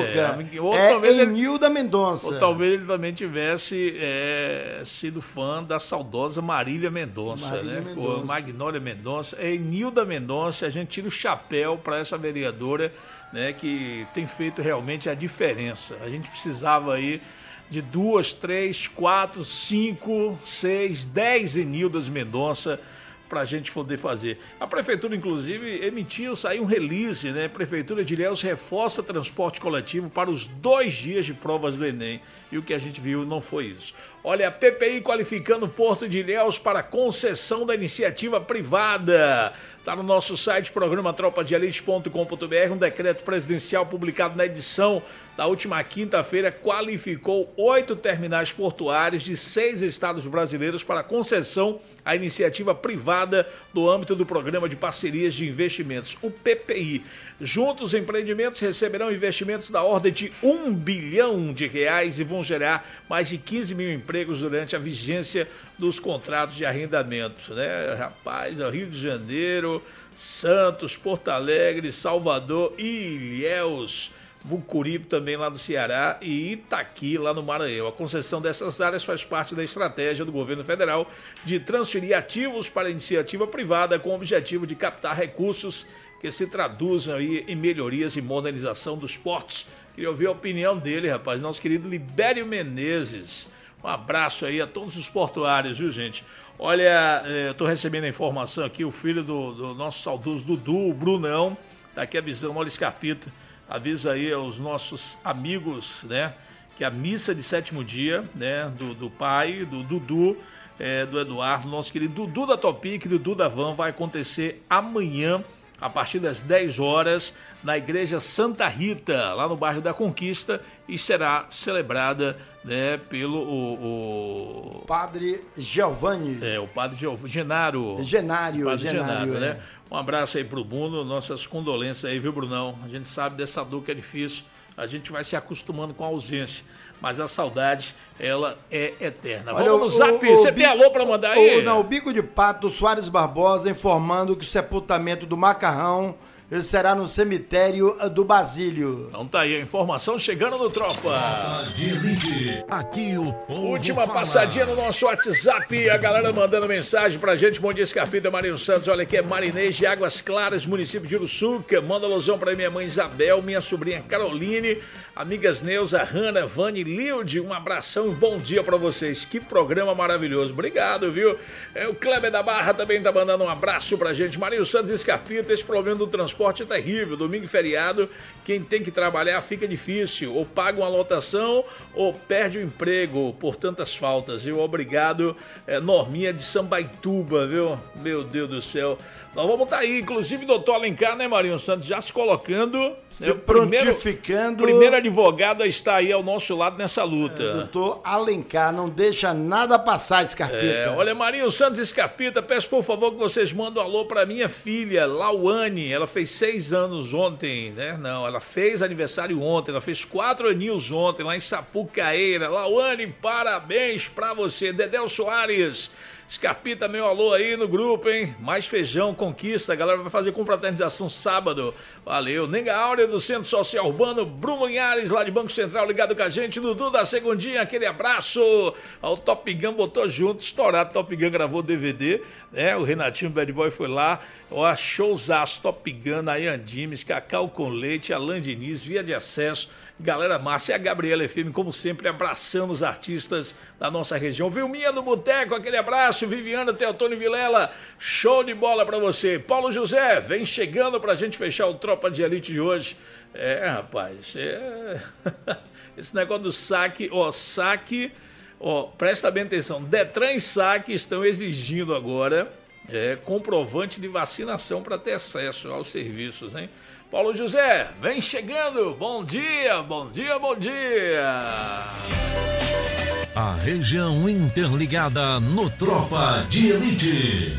É, é Enilda ele... Mendonça. Ou talvez ele também tivesse é, sido fã da saudosa Marília Mendonça, Marília né? Mendonça. Pô, Magnólia Mendonça. É Enilda Mendonça, a gente tira o chapéu pra essa vereadora, né, que tem feito realmente a diferença. A gente precisava aí de duas, três, quatro, cinco, seis, dez Enildas Mendonça para a gente poder fazer. A prefeitura, inclusive, emitiu, saiu um release, né? Prefeitura de Ilhéus reforça transporte coletivo para os dois dias de provas do Enem. E o que a gente viu não foi isso. Olha, a P P I qualificando o Porto de Ilhéus para concessão da iniciativa privada. Está no nosso site, programa tropa de elite ponto com ponto b r, um decreto presidencial publicado na edição da última quinta-feira qualificou oito terminais portuários de seis estados brasileiros para concessão à iniciativa privada do âmbito do Programa de Parcerias de Investimentos, o P P I. Juntos, os empreendimentos receberão investimentos da ordem de um bilhão de reais e vão gerar mais de quinze mil empregos durante a vigência dos contratos de arrendamento, né? Rapaz, Rio de Janeiro, Santos, Porto Alegre, Salvador e Ilhéus, Mucuripe também lá do Ceará e Itaqui lá no Maranhão. A concessão dessas áreas faz parte da estratégia do governo federal de transferir ativos para a iniciativa privada com o objetivo de captar recursos que se traduzam aí em melhorias e modernização dos portos. Queria ouvir a opinião dele, rapaz, nosso querido Libério Menezes. Um abraço aí a todos os portuários, viu, gente? Olha, eu tô recebendo a informação aqui, o filho do, do nosso saudoso Dudu, o Brunão, tá aqui avisando, olha, Scarpita, avisa aí aos nossos amigos, né, que a missa de sétimo dia, né, do, do pai, do Dudu, é, do Eduardo, nosso querido Dudu da Topic, Dudu da Van, vai acontecer amanhã, a partir das dez horas, na Igreja Santa Rita, lá no bairro da Conquista, e será celebrada, né, pelo o, o... Padre Giovanni. É, o Padre Giov... Genaro. Genário. Padre Genário, Genaro, é. né? Um abraço aí pro Bruno, nossas condolências aí, viu, Brunão? A gente sabe dessa dor que é difícil, a gente vai se acostumando com a ausência, mas a saudade, ela é eterna. Olha, vamos no zap, o, o, você o tem alô pra mandar aí? O, não, o Bico de Pato Soares Barbosa informando que o sepultamento do Macarrão será no cemitério do Basílio. Então tá aí a informação chegando no Tropa de Elite. Aqui o povo Última fala. Passadinha no nosso WhatsApp, a galera mandando mensagem pra gente. Bom dia, Scarpita, Marinho Santos. Olha aqui, é Marinês de Águas Claras, município de Uruçuca. Manda alusão pra minha mãe Isabel, minha sobrinha Caroline, amigas Neuza, Hanna, Vani, Lilde. Um abração e um bom dia pra vocês. Que programa maravilhoso. Obrigado, viu? É, o Kleber da Barra também tá mandando um abraço pra gente. Marinho Santos e Scarpita, esse problema do transporte é terrível, domingo e feriado, quem tem que trabalhar fica difícil, ou paga uma lotação ou perde o emprego por tantas faltas, viu? Obrigado, é, Norminha de Sambaituba, viu? Meu Deus do céu. Nós vamos estar aí, inclusive o doutor Alencar, né, Marinho Santos, já se colocando, se né, prontificando. O primeiro advogado a estar aí ao nosso lado nessa luta. É, doutor Alencar, não deixa nada passar, Scarpita. É, olha, Marinho Santos e Scarpita, peço por favor que vocês mandem um alô para minha filha, Lauane, ela fez seis anos ontem, né? Não, ela fez aniversário ontem, ela fez quatro aninhos ontem, lá em Sapucaeira. Lauane, parabéns pra você. Dedéu Soares, Scarpita, meu alô aí no grupo, hein? Mais feijão, conquista, a galera vai fazer confraternização sábado. Valeu. Nenga Áurea do Centro Social Urbano, Bruno Linhares, lá de Banco Central, ligado com a gente. Dudu da Segundinha, aquele abraço. O Top Gun botou junto, estourado. Top Gun gravou D V D, né? O Renatinho Bad Boy foi lá. Ó, showzaço, Top Gun, Nayan Dimes, Cacau com Leite, Alain Diniz, Via de Acesso. Galera massa, e a Gabriela F M, como sempre, abraçando os artistas da nossa região. Vilminha do Boteco, aquele abraço. Viviana Teotônio Vilela, show de bola pra você. Paulo José, vem chegando pra gente fechar o Tropa de Elite de hoje. É, rapaz, é... esse negócio do saque, ó, saque, ó, presta bem atenção. Detran e saque estão exigindo agora é, comprovante de vacinação para ter acesso aos serviços, hein? Paulo José, vem chegando, bom dia, bom dia, bom dia. A região interligada no Tropa de Elite.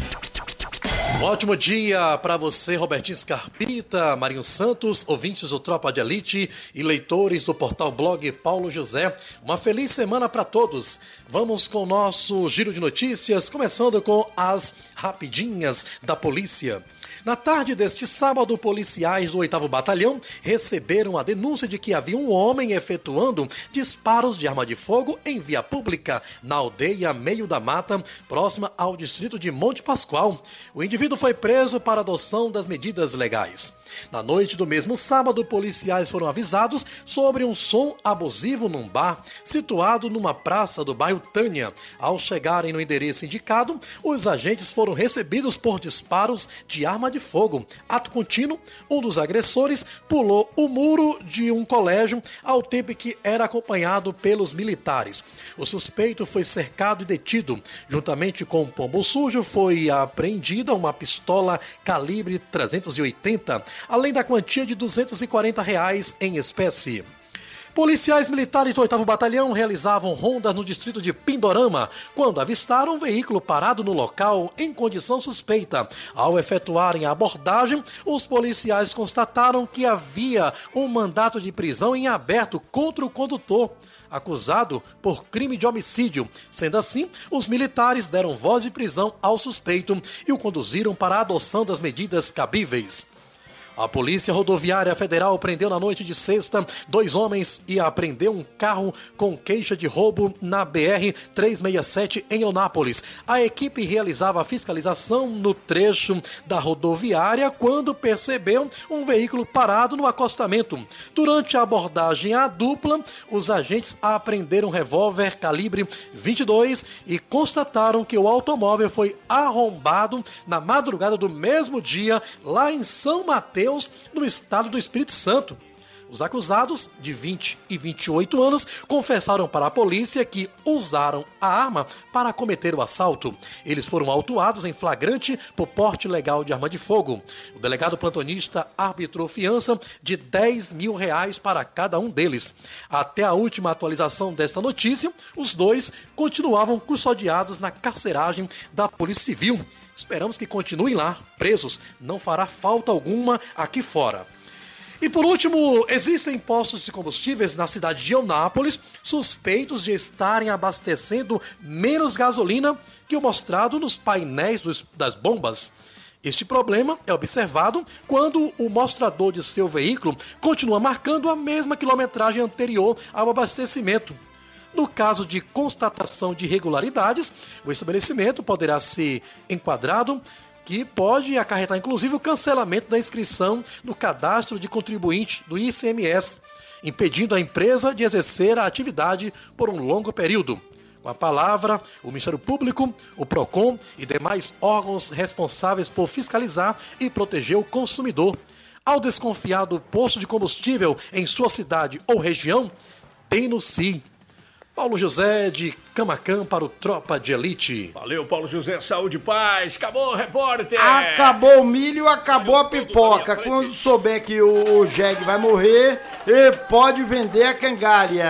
Um ótimo dia para você, Robertinho Scarpita, Marinho Santos, ouvintes do Tropa de Elite e leitores do portal blog Paulo José. Uma feliz semana para todos. Vamos com o nosso giro de notícias, começando com as rapidinhas da polícia. Na tarde deste sábado, policiais do oitavo Batalhão receberam a denúncia de que havia um homem efetuando disparos de arma de fogo em via pública, na aldeia Meio da Mata, próxima ao distrito de Monte Pascoal. O indivíduo foi preso para adoção das medidas legais. Na noite do mesmo sábado, policiais foram avisados sobre um som abusivo num bar situado numa praça do bairro Tânia. Ao chegarem no endereço indicado, os agentes foram recebidos por disparos de arma de fogo. Ato contínuo, um dos agressores pulou o muro de um colégio ao tempo que era acompanhado pelos militares. O suspeito foi cercado e detido. Juntamente com um pombo sujo, foi apreendida uma pistola calibre trezentos e oitenta, além da quantia de duzentos e quarenta reais em espécie. Policiais militares do oitavo Batalhão realizavam rondas no distrito de Pindorama quando avistaram um veículo parado no local em condição suspeita. Ao efetuarem a abordagem, os policiais constataram que havia um mandato de prisão em aberto contra o condutor, acusado por crime de homicídio. Sendo assim, os militares deram voz de prisão ao suspeito e o conduziram para a adoção das medidas cabíveis. A Polícia Rodoviária Federal prendeu na noite de sexta dois homens e apreendeu um carro com queixa de roubo na B R trezentos e sessenta e sete em Eunápolis. A equipe realizava a fiscalização no trecho da rodoviária quando percebeu um veículo parado no acostamento. Durante a abordagem à dupla, os agentes apreenderam um revólver calibre vinte e dois e constataram que o automóvel foi arrombado na madrugada do mesmo dia lá em São Mateus, no estado do Espírito Santo. Os acusados, de vinte e vinte e oito anos, confessaram para a polícia que usaram a arma para cometer o assalto. Eles foram autuados em flagrante por porte ilegal de arma de fogo. O delegado plantonista arbitrou fiança de dez mil reais para cada um deles. Até a última atualização desta notícia, os dois continuavam custodiados na carceragem da Polícia Civil. Esperamos que continuem lá, presos. Não fará falta alguma aqui fora. E por último, existem postos de combustíveis na cidade de Eunápolis suspeitos de estarem abastecendo menos gasolina que o mostrado nos painéis dos, das bombas. Este problema é observado quando o mostrador de seu veículo continua marcando a mesma quilometragem anterior ao abastecimento. No caso de constatação de irregularidades, o estabelecimento poderá ser enquadrado, que pode acarretar inclusive o cancelamento da inscrição no cadastro de contribuinte do I C M S, impedindo a empresa de exercer a atividade por um longo período. Com a palavra, o Ministério Público, o PROCON e demais órgãos responsáveis por fiscalizar e proteger o consumidor. Ao desconfiar do posto de combustível em sua cidade ou região, denuncie. Paulo José de Camacan para o Tropa de Elite. Valeu, Paulo José, saúde e paz. Acabou, repórter. Acabou o milho, acabou a pipoca. Quando souber que o Jeg vai morrer, pode vender a cangalha.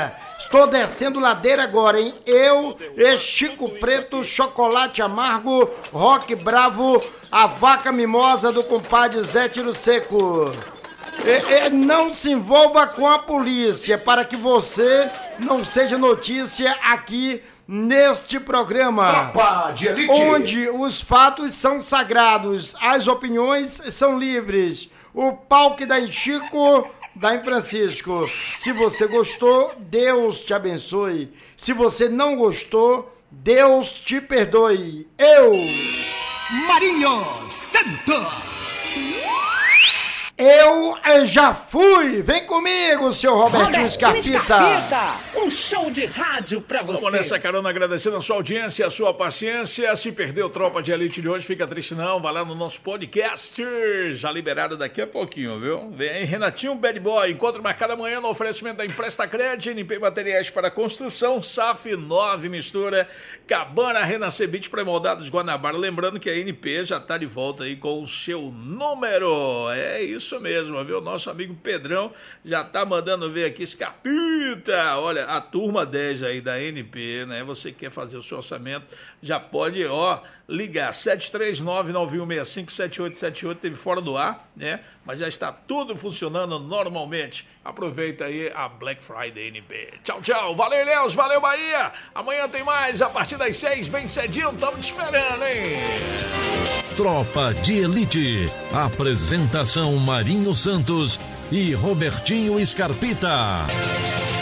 Estou descendo ladeira agora, hein? Eu, e Chico Preto, Chocolate Amargo, Rock Bravo, a Vaca Mimosa do compadre Zé Tiro Seco. E, e não se envolva com a polícia para que você não seja notícia aqui neste programa. Tropa de Elite. Onde os fatos são sagrados, as opiniões são livres. O pau que dá em Chico, dá em Francisco. Se você gostou, Deus te abençoe. Se você não gostou, Deus te perdoe. Eu, Marinho Santos. Eu já fui! Vem comigo, seu Robertinho Scarpita! Scarpita! Um show de rádio pra você! Vamos nessa carona, agradecendo a sua audiência, a sua paciência. Se perdeu Tropa de Elite de hoje, fica triste não. Vai lá no nosso podcast, já liberado daqui a pouquinho, viu? Vem aí, Renatinho Bad Boy. Encontro marcado amanhã no oferecimento da Empresta Crédito, N P Materiais para Construção, S A F nove Mistura, Cabana Renascer Beach Pré-Moldados Guanabara. Lembrando que a N P já tá de volta aí com o seu número. É isso. Isso mesmo, viu? Nosso amigo Pedrão já tá mandando ver aqui, Scarpita. Olha, a turma dez aí da N P, né? Você quer fazer o seu orçamento, já pode, ó, ligar sete três nove, nove um seis cinco, sete oito sete oito, teve fora do ar, né? Mas já está tudo funcionando normalmente. Aproveita aí a Black Friday N P. Tchau, tchau. Valeu, Léus. Valeu, Bahia. Amanhã tem mais, a partir das seis, bem cedinho. Estamos te esperando, hein? Tropa de Elite. Apresentação Marinho Santos e Robertinho Scarpita.